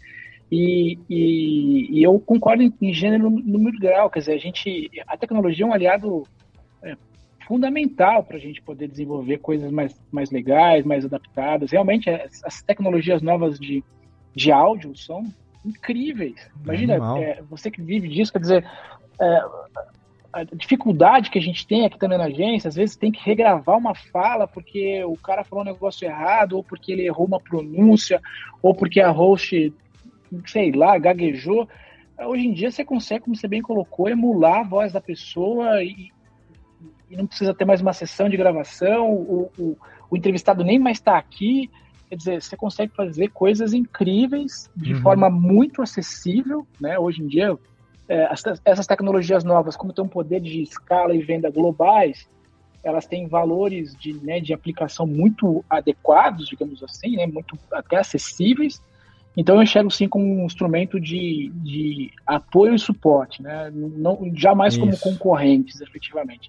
E eu concordo em gênero, número, grau. Quer dizer, a tecnologia é um aliado fundamental para a gente poder desenvolver coisas mais legais, mais adaptadas. Realmente, as tecnologias novas de áudio são incríveis. Imagina, você que vive disso, quer dizer, a dificuldade que a gente tem aqui também na agência, às vezes tem que regravar uma fala porque o cara falou um negócio errado, ou porque ele errou uma pronúncia, ou porque a host, sei lá, gaguejou. Hoje em dia você consegue, como você bem colocou, emular a voz da pessoa e não precisa ter mais uma sessão de gravação, o entrevistado nem mais está aqui. Quer dizer, você consegue fazer coisas incríveis de forma muito acessível, né? Hoje em dia, essas tecnologias novas, como tem um poder de escala e venda globais, elas têm valores de aplicação muito adequados, digamos assim, né? Muito até acessíveis. Então eu enxergo sim como um instrumento de apoio e suporte, né? Jamais como concorrentes, efetivamente.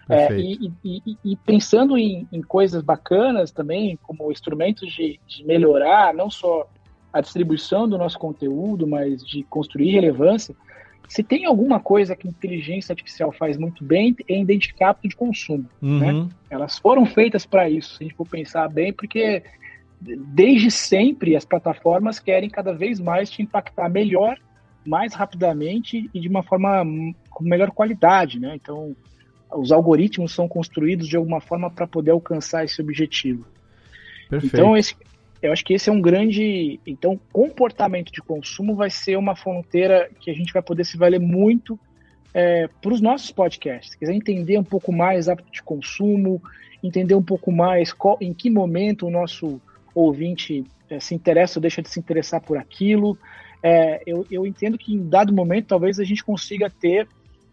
E pensando em coisas bacanas também, como instrumentos de melhorar não só a distribuição do nosso conteúdo, mas de construir relevância, se tem alguma coisa que a inteligência artificial faz muito bem, é identificar hábito de consumo. Né? Elas foram feitas para isso, se a gente for pensar bem, porque desde sempre as plataformas querem cada vez mais te impactar melhor, mais rapidamente e de uma forma com melhor qualidade, né? Então, os algoritmos são construídos de alguma forma para poder alcançar esse objetivo. Perfeito. Então, eu acho que esse é um grande... Então, comportamento de consumo vai ser uma fronteira que a gente vai poder se valer muito para os nossos podcasts. Se quiser entender um pouco mais hábito de consumo, entender um pouco mais em que momento o nosso ouvinte se interessa ou deixa de se interessar por aquilo. Eu entendo que em dado momento talvez a gente consiga ter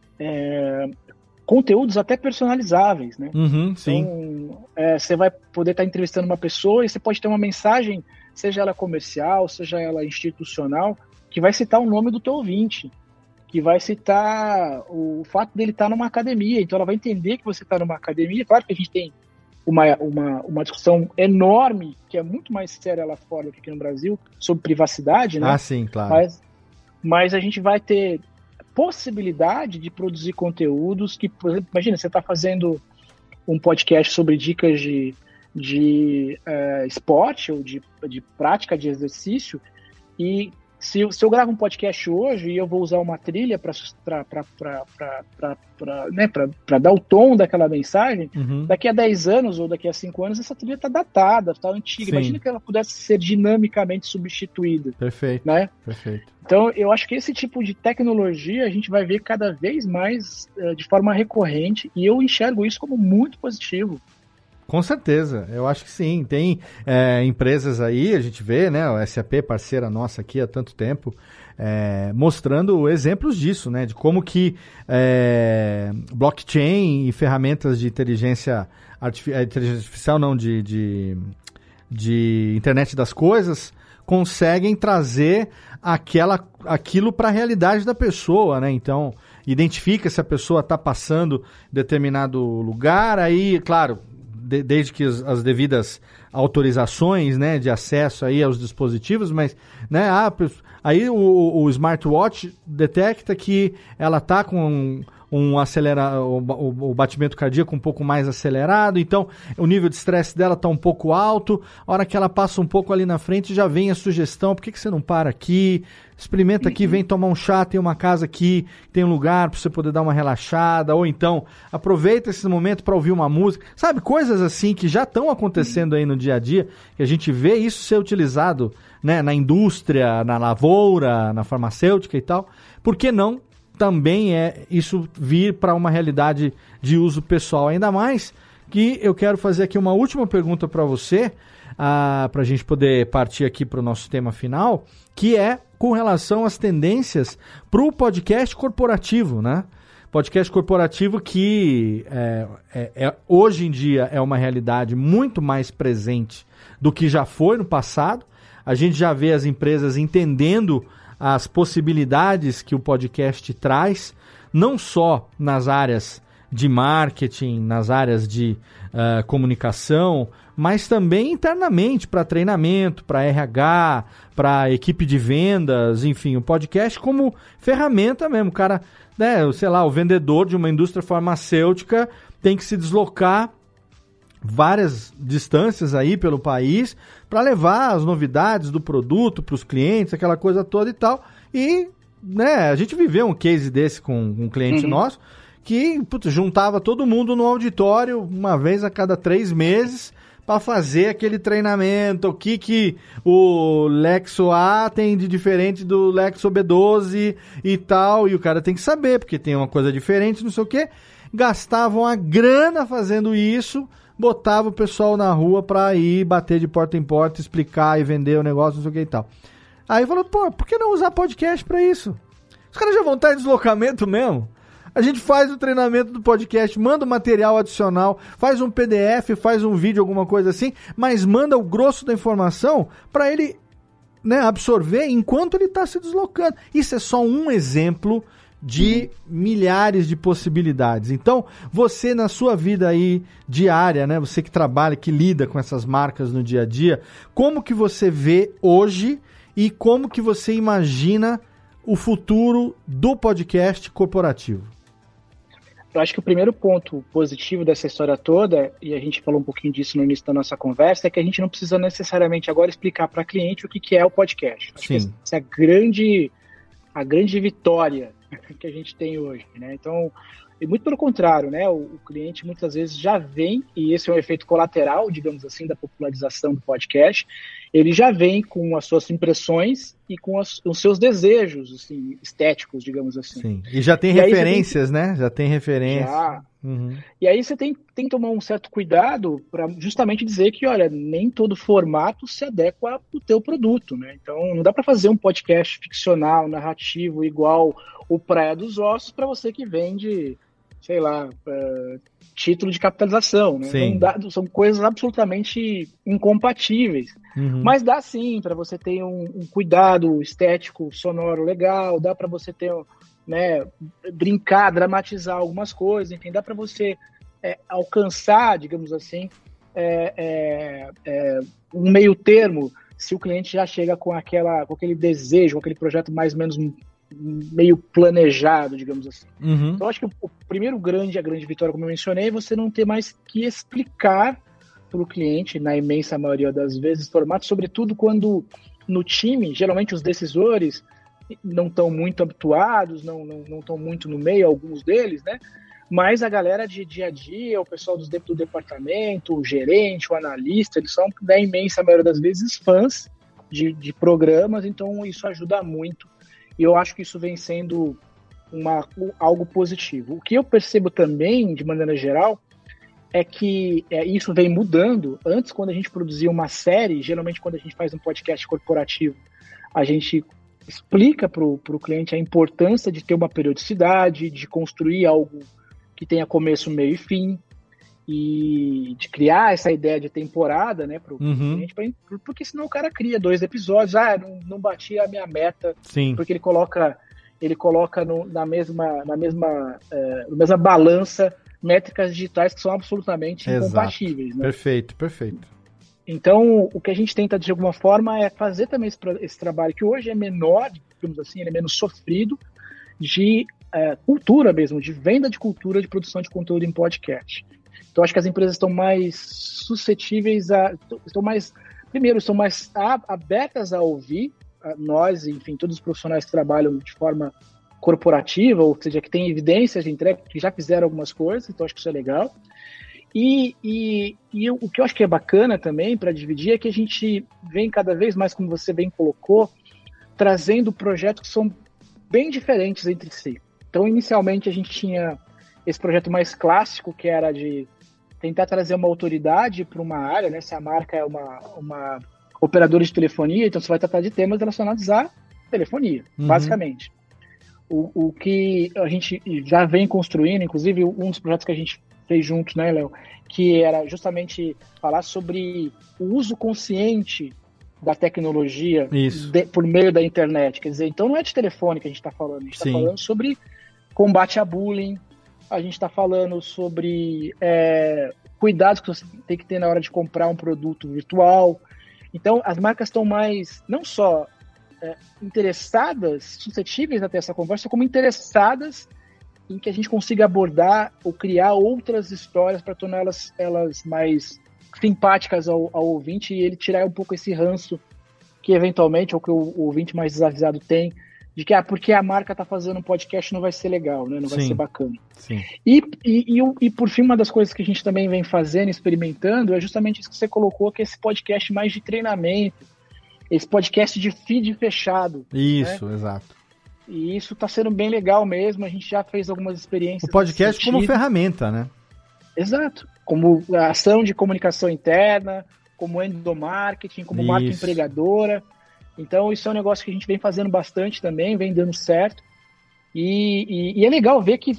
conteúdos até personalizáveis, né? Sim. Então, você vai poder estar entrevistando uma pessoa e você pode ter uma mensagem, seja ela comercial, seja ela institucional, que vai citar o nome do teu ouvinte, que vai citar o fato dele estar numa academia. Então ela vai entender que você está numa academia. Claro que a gente tem uma discussão enorme, que é muito mais séria lá fora do que aqui no Brasil, sobre privacidade, né? Sim, claro. Mas a gente vai ter possibilidade de produzir conteúdos que, por exemplo, imagina, você está fazendo um podcast sobre dicas de esporte ou de prática de exercício, e se eu gravo um podcast hoje e eu vou usar uma trilha para dar o tom daquela mensagem, daqui a 10 anos ou daqui a 5 anos essa trilha está datada, está antiga. Sim. Imagina que ela pudesse ser dinamicamente substituída. Perfeito. Né? Perfeito. Então, eu acho que esse tipo de tecnologia a gente vai ver cada vez mais de forma recorrente, e eu enxergo isso como muito positivo. Com certeza, eu acho que sim. Tem empresas aí, a gente vê, né, o SAP, parceira nossa aqui há tanto tempo, mostrando exemplos disso, né, de como que blockchain e ferramentas de inteligência artificial, não, de internet das coisas, conseguem trazer aquilo para a realidade da pessoa, né? Então, identifica se a pessoa está passando determinado lugar, aí, claro, desde que as devidas autorizações, né, de acesso aí aos dispositivos, mas, né, aí o smartwatch detecta que ela está com o batimento cardíaco um pouco mais acelerado, então o nível de estresse dela está um pouco alto, a hora que ela passa um pouco ali na frente já vem a sugestão, por que você não para aqui, experimenta aqui, vem tomar um chá, tem uma casa aqui, tem um lugar para você poder dar uma relaxada, ou então aproveita esse momento para ouvir uma música, sabe, coisas assim que já estão acontecendo aí no dia a dia, que a gente vê isso ser utilizado, né, na indústria, na lavoura, na farmacêutica e tal, por que não também isso vir para uma realidade de uso pessoal? Ainda mais que eu quero fazer aqui uma última pergunta para você, para a gente poder partir aqui para o nosso tema final, que é com relação às tendências para o podcast corporativo, né? Podcast corporativo que hoje em dia é uma realidade muito mais presente do que já foi no passado. A gente já vê as empresas entendendo as possibilidades que o podcast traz, não só nas áreas de marketing, nas áreas de comunicação, mas também internamente para treinamento, para RH, para equipe de vendas, enfim, o podcast como ferramenta mesmo. O cara, né, sei lá, o vendedor de uma indústria farmacêutica tem que se deslocar várias distâncias aí pelo país para levar as novidades do produto para os clientes, aquela coisa toda e tal. E, né, a gente viveu um case desse com um cliente nosso que juntava todo mundo no auditório uma vez a cada 3 meses para fazer aquele treinamento, o que o Lexo A tem de diferente do Lexo B12 e tal, e o cara tem que saber, porque tem uma coisa diferente, não sei o quê. Gastavam a grana fazendo isso, botava o pessoal na rua pra ir bater de porta em porta, explicar e vender o negócio, não sei o que e tal. Aí falou, pô, por que não usar podcast pra isso? Os caras já vão estar em deslocamento mesmo. A gente faz o treinamento do podcast, manda o material adicional, faz um PDF, faz um vídeo, alguma coisa assim, mas manda o grosso da informação pra ele, né, absorver enquanto ele tá se deslocando. Isso é só um exemplo de milhares de possibilidades. Então, você na sua vida aí diária, né, você que trabalha, que lida com essas marcas no dia a dia, como que você vê hoje e como que você imagina o futuro do podcast corporativo? Eu acho que o primeiro ponto positivo dessa história toda, e a gente falou um pouquinho disso no início da nossa conversa, é que a gente não precisa necessariamente agora explicar para cliente o que é o podcast. Acho que essa é a grande vitória que a gente tem hoje, né? Então, e muito pelo contrário, né? O cliente muitas vezes já vem, e esse é um efeito colateral, digamos assim, da popularização do podcast, ele já vem com as suas impressões e com os seus desejos, assim, estéticos, digamos assim. Sim, e já tem referências, né? Já tem referências. Já. E aí você tem que tomar um certo cuidado para justamente dizer que, olha, nem todo formato se adequa ao teu produto, né? Então, não dá para fazer um podcast ficcional, narrativo, igual o Praia dos Ossos para você que vende, sei lá, título de capitalização, né? Não dá, são coisas absolutamente incompatíveis. Mas dá sim para você ter um cuidado estético, sonoro legal, dá para você ter, né, brincar, dramatizar algumas coisas, enfim, dá para você alcançar, digamos assim, um meio termo, se o cliente já chega com aquele desejo, com aquele projeto mais ou menos meio planejado, digamos assim. Então, acho que a grande vitória, como eu mencionei, é você não ter mais que explicar para o cliente, na imensa maioria das vezes, formato, sobretudo quando no time, geralmente os decisores não estão muito habituados, não estão muito no meio, alguns deles, né? Mas a galera de dia a dia, o pessoal do departamento, o gerente, o analista, eles são, na imensa maioria das vezes, fãs de programas, então isso ajuda muito. E eu acho que isso vem sendo algo positivo. O que eu percebo também, de maneira geral, é que isso vem mudando. Antes, quando a gente produzia uma série, geralmente quando a gente faz um podcast corporativo, a gente explica para o cliente a importância de ter uma periodicidade, de construir algo que tenha começo, meio e fim, e de criar essa ideia de temporada, né, para o cliente, porque senão o cara cria 2 episódios, não bati a minha meta, porque ele coloca na mesma balança métricas digitais que são absolutamente incompatíveis. Né? Perfeito. Então, o que a gente tenta, de alguma forma, é fazer também esse trabalho, que hoje é menor, digamos assim, ele é menos sofrido, de cultura mesmo, de venda de cultura de produção de conteúdo em podcast. Então, acho que as empresas estão mais suscetíveis estão mais abertas a ouvir nós, enfim, todos os profissionais que trabalham de forma corporativa, ou seja, que tem evidências de entrega, que já fizeram algumas coisas, então acho que isso é legal. E o que eu acho que é bacana também, para dividir, é que a gente vem cada vez mais, como você bem colocou, trazendo projetos que são bem diferentes entre si. Então, inicialmente, a gente tinha esse projeto mais clássico, que era de tentar trazer uma autoridade para uma área, né? Se a marca é uma operadora de telefonia, então você vai tratar de temas relacionados à telefonia, basicamente. O que a gente já vem construindo, inclusive um dos projetos que a gente fez juntos, né, Léo, que era justamente falar sobre o uso consciente da tecnologia por meio da internet. Quer dizer, então não é de telefone que a gente está falando, a gente está falando sobre combate a bullying, a gente está falando sobre cuidados que você tem que ter na hora de comprar um produto virtual. Então, as marcas estão mais, não só interessadas, suscetíveis a ter essa conversa, como interessadas em que a gente consiga abordar ou criar outras histórias para torná-las mais simpáticas ao ouvinte e ele tirar um pouco esse ranço que eventualmente, ou que o ouvinte mais desavisado tem, de que porque a marca está fazendo um podcast não vai ser legal, né? Não vai ser bacana. Sim. E por fim, uma das coisas que a gente também vem fazendo, experimentando, é justamente isso que você colocou, que é esse podcast mais de treinamento, esse podcast de feed fechado. Isso, né? Exato. E isso está sendo bem legal mesmo, a gente já fez algumas experiências. O podcast como ferramenta, né? Exato. Como ação de comunicação interna, como endomarketing, como marca empregadora. Então, isso é um negócio que a gente vem fazendo bastante também, vem dando certo. E é legal ver que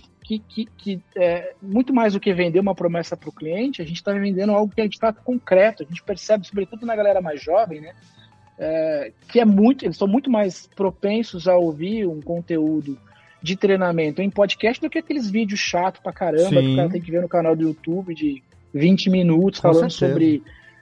muito mais do que vender uma promessa para o cliente, a gente está vendendo algo que é de fato concreto. A gente percebe, sobretudo na galera mais jovem, né? Que eles são muito mais propensos a ouvir um conteúdo de treinamento em podcast do que aqueles vídeos chatos pra caramba que o cara tem que ver no canal do YouTube de 20 minutos falando sobre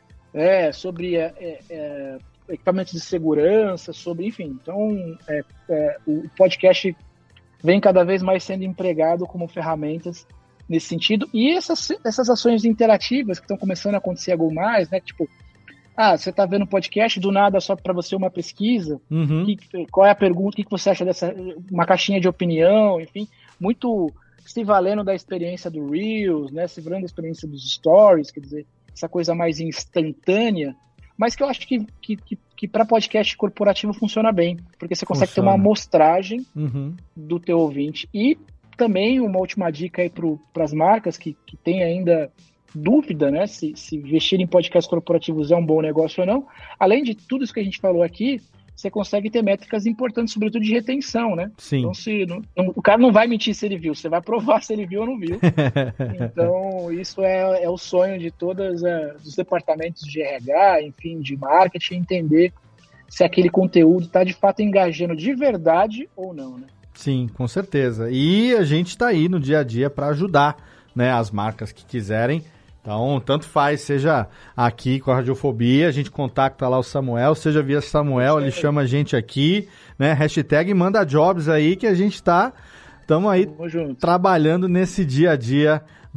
equipamentos de segurança, enfim. Então, o podcast vem cada vez mais sendo empregado como ferramentas nesse sentido. E essas ações interativas que estão começando a acontecer algo mais, né? Tipo, você está vendo um podcast, do nada só para você uma pesquisa, qual é a pergunta, o que você acha dessa, uma caixinha de opinião, enfim, muito se valendo da experiência do Reels, né, se valendo da experiência dos Stories, quer dizer, essa coisa mais instantânea, mas que eu acho que para podcast corporativo funciona bem, porque você consegue ter uma amostragem do teu ouvinte. E também uma última dica aí para as marcas que tem ainda dúvida, né, se investir em podcasts corporativos é um bom negócio ou não. Além de tudo isso que a gente falou aqui, você consegue ter métricas importantes, sobretudo de retenção, né? Sim. Então, o cara não vai mentir se ele viu, você vai provar se ele viu ou não viu. Então, isso é o sonho de todos os departamentos de RH, enfim, de marketing, entender se aquele conteúdo está de fato engajando de verdade ou não, né? Sim, com certeza. E a gente está aí no dia a dia para ajudar, né, as marcas que quiserem. Então, tanto faz, seja aqui com a Radiofobia, a gente contacta lá o Samuel, seja via Samuel, ele chama a gente aqui, né, hashtag manda jobs aí, que a gente estamos aí trabalhando nesse dia a dia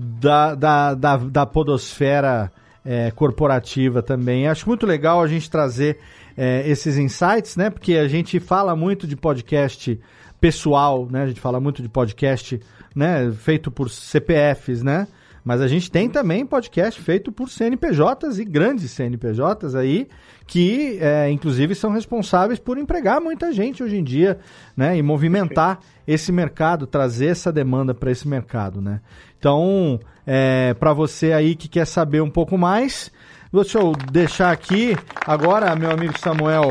da podosfera corporativa também. Acho muito legal a gente trazer esses insights, né, porque a gente fala muito de podcast pessoal, né, a gente fala muito de podcast, né, feito por CPFs, né, mas a gente tem também podcast feito por CNPJs e grandes CNPJs aí, que inclusive são responsáveis por empregar muita gente hoje em dia, né? E movimentar esse mercado, trazer essa demanda para esse mercado, né? Então, para você aí que quer saber um pouco mais, deixa eu deixar aqui agora, meu amigo Samuel,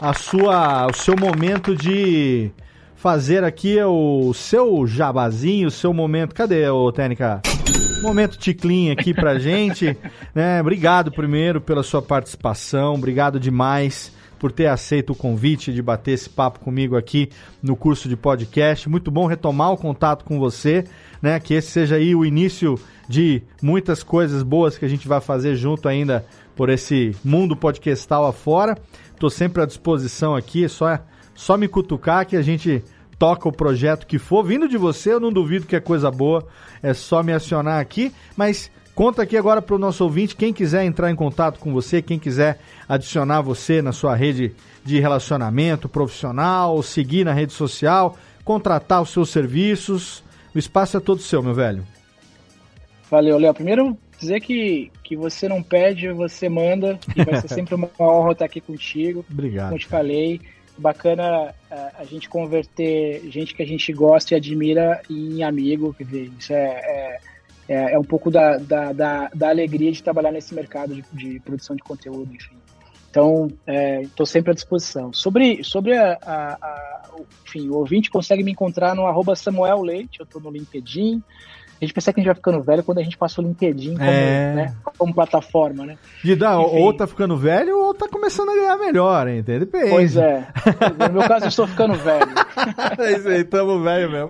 o seu momento de fazer aqui o seu jabazinho, o seu momento. Cadê, ô Técnica? Momento ticlin aqui pra gente, né? Obrigado primeiro pela sua participação, obrigado demais por ter aceito o convite de bater esse papo comigo aqui no curso de podcast. Muito bom retomar o contato com você, né? Que esse seja aí o início de muitas coisas boas que a gente vai fazer junto ainda por esse mundo podcastal afora. Tô sempre à disposição aqui, é só me cutucar que a gente toca o projeto que for. Vindo de você, eu não duvido que é coisa boa, é só me acionar aqui, mas conta aqui agora para o nosso ouvinte, quem quiser entrar em contato com você, quem quiser adicionar você na sua rede de relacionamento profissional, seguir na rede social, contratar os seus serviços, o espaço é todo seu, meu velho. Valeu, Léo. Primeiro, dizer que você não pede, você manda, e vai ser sempre uma honra estar aqui contigo. Obrigado. Como eu te falei, bacana a gente converter gente que a gente gosta e admira em amigo, quer dizer, isso é um pouco da alegria de trabalhar nesse mercado de produção de conteúdo, enfim. Então, estou sempre à disposição. Sobre enfim, o ouvinte consegue me encontrar no @SamuelLeite, eu estou no LinkedIn. A gente pensa que a gente vai ficando velho quando a gente passa o LinkedIn como plataforma, né? Ou tá ficando velho ou tá começando a ganhar melhor, hein? Depende. Pois é. No meu caso, eu estou ficando velho. É isso aí, tamo velho mesmo.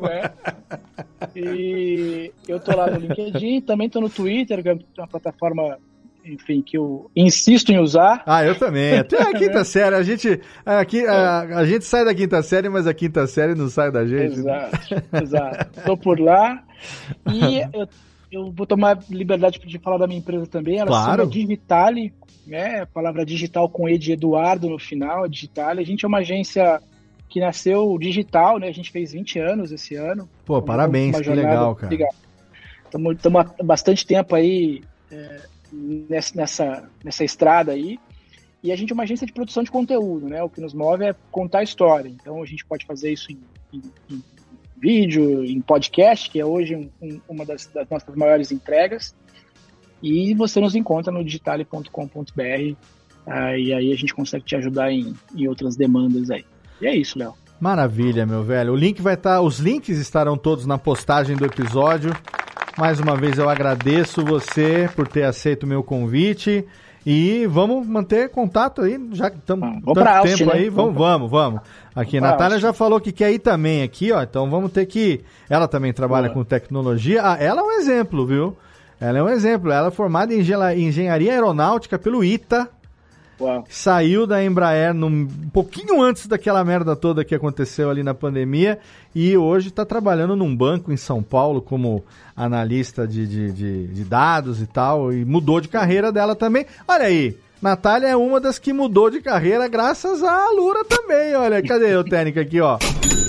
E eu tô lá no LinkedIn, também tô no Twitter, que é uma plataforma, enfim, que eu insisto em usar. Eu também. Até a quinta série. A gente sai da quinta série, mas a quinta série não sai da gente. Exato. Tô por lá. E eu vou tomar liberdade de falar da minha empresa também. Ela se chama Digitale, né? A palavra digital com E de Eduardo no final, a Digitale. A gente é uma agência que nasceu digital, né? A gente fez 20 anos esse ano. Pô, parabéns, que legal, cara. Obrigado. Estamos há bastante tempo aí nessa estrada aí, e a gente é uma agência de produção de conteúdo, né? O que nos move é contar a história. Então a gente pode fazer isso em vídeo, em podcast, que é hoje uma das nossas maiores entregas, e você nos encontra no digitale.com.br, e aí a gente consegue te ajudar em outras demandas aí. E é isso, Léo. Maravilha, meu velho. Os links estarão todos na postagem do episódio. Mais uma vez eu agradeço você por ter aceito o meu convite e vamos manter contato aí, já que estamos tanto tempo né? aí, vamos. Aqui, a Natália já falou que quer ir também aqui, ó, então vamos ter que... Ela também trabalha com tecnologia, ela é um exemplo, viu? Ela é um exemplo, ela é formada em engenharia aeronáutica pelo ITA, saiu da Embraer um pouquinho antes daquela merda toda que aconteceu ali na pandemia e hoje está trabalhando num banco em São Paulo como analista de dados e tal, e mudou de carreira dela também. Olha aí, Natália é uma das que mudou de carreira graças à Alura também, olha, cadê o Técnica aqui, ó?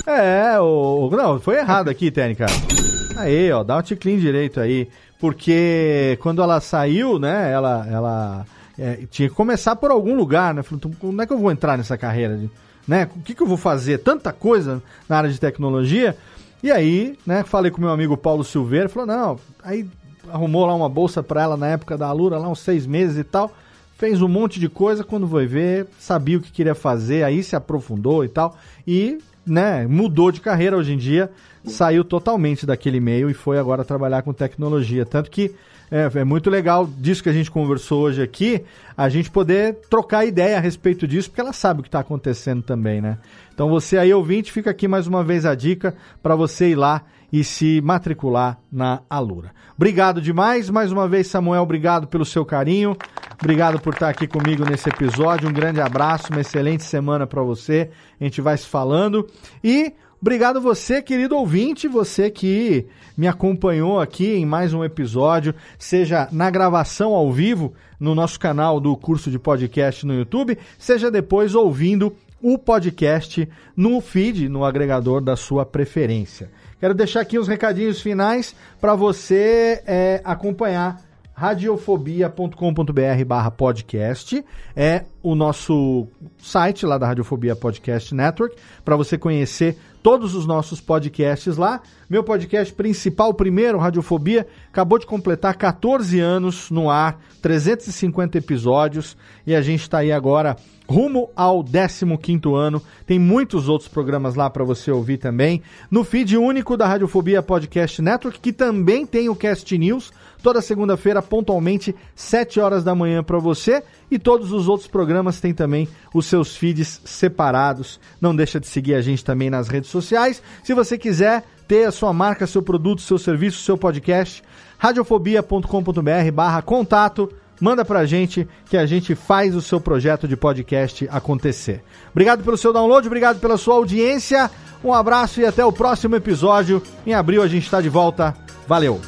Não, foi errado aqui, Técnica. Aí, ó, dá um ticlinho direito aí, porque quando ela saiu, né, ela tinha que começar por algum lugar, né? Falei, como é que eu vou entrar nessa carreira? Né? O que eu vou fazer? Tanta coisa na área de tecnologia. E aí, né, falei com meu amigo Paulo Silveira, falou, não, aí arrumou lá uma bolsa para ela na época da Alura, lá uns 6 meses e tal, fez um monte de coisa, quando foi ver, sabia o que queria fazer, aí se aprofundou e tal, e, né, mudou de carreira hoje em dia, saiu totalmente daquele meio e foi agora trabalhar com tecnologia, tanto que é muito legal disso que a gente conversou hoje aqui, a gente poder trocar ideia a respeito disso, porque ela sabe o que está acontecendo também, né? Então você aí, ouvinte, fica aqui mais uma vez a dica para você ir lá e se matricular na Alura. Obrigado demais, mais uma vez, Samuel, obrigado pelo seu carinho, obrigado por estar aqui comigo nesse episódio, um grande abraço, uma excelente semana para você, a gente vai se falando e... Obrigado você, querido ouvinte, você que me acompanhou aqui em mais um episódio, seja na gravação ao vivo no nosso canal do curso de podcast no YouTube, seja depois ouvindo o podcast no feed, no agregador da sua preferência. Quero deixar aqui os recadinhos finais para você acompanhar radiofobia.com.br/podcast é o nosso site lá da Radiofobia Podcast Network, para você conhecer todos os nossos podcasts lá. Meu podcast principal, primeiro, Radiofobia, acabou de completar 14 anos no ar, 350 episódios, e a gente está aí agora rumo ao 15º ano. Tem muitos outros programas lá para você ouvir também. No feed único da Radiofobia Podcast Network, que também tem o Cast News, toda segunda-feira, pontualmente, 7 horas da manhã para você. E todos os outros programas têm também os seus feeds separados. Não deixa de seguir a gente também nas redes sociais. Se você quiser ter a sua marca, seu produto, seu serviço, seu podcast, radiofobia.com.br/contato. manda pra gente que a gente faz o seu projeto de podcast acontecer. Obrigado pelo seu download, obrigado pela sua audiência, um abraço e até o próximo episódio. Em abril a gente está de volta. Valeu!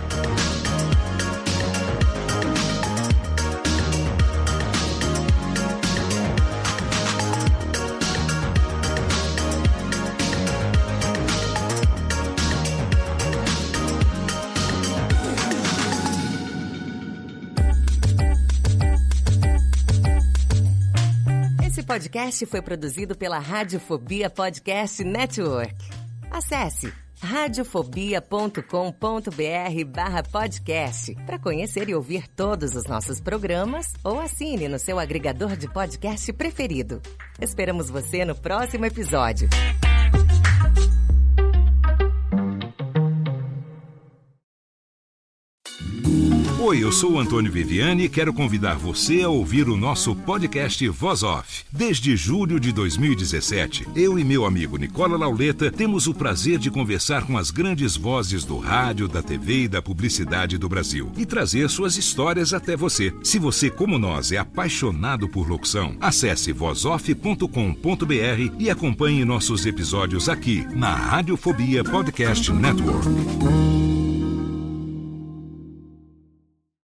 Esse podcast foi produzido pela Radiofobia Podcast Network. Acesse radiofobia.com.br/podcast para conhecer e ouvir todos os nossos programas ou assine no seu agregador de podcast preferido. Esperamos você no próximo episódio. Oi, eu sou o Antônio Viviani e quero convidar você a ouvir o nosso podcast Voz Off. Desde julho de 2017, eu e meu amigo Nicola Lauleta temos o prazer de conversar com as grandes vozes do rádio, da TV e da publicidade do Brasil e trazer suas histórias até você. Se você, como nós, é apaixonado por locução, acesse vozoff.com.br e acompanhe nossos episódios aqui na Radiofobia Podcast Network.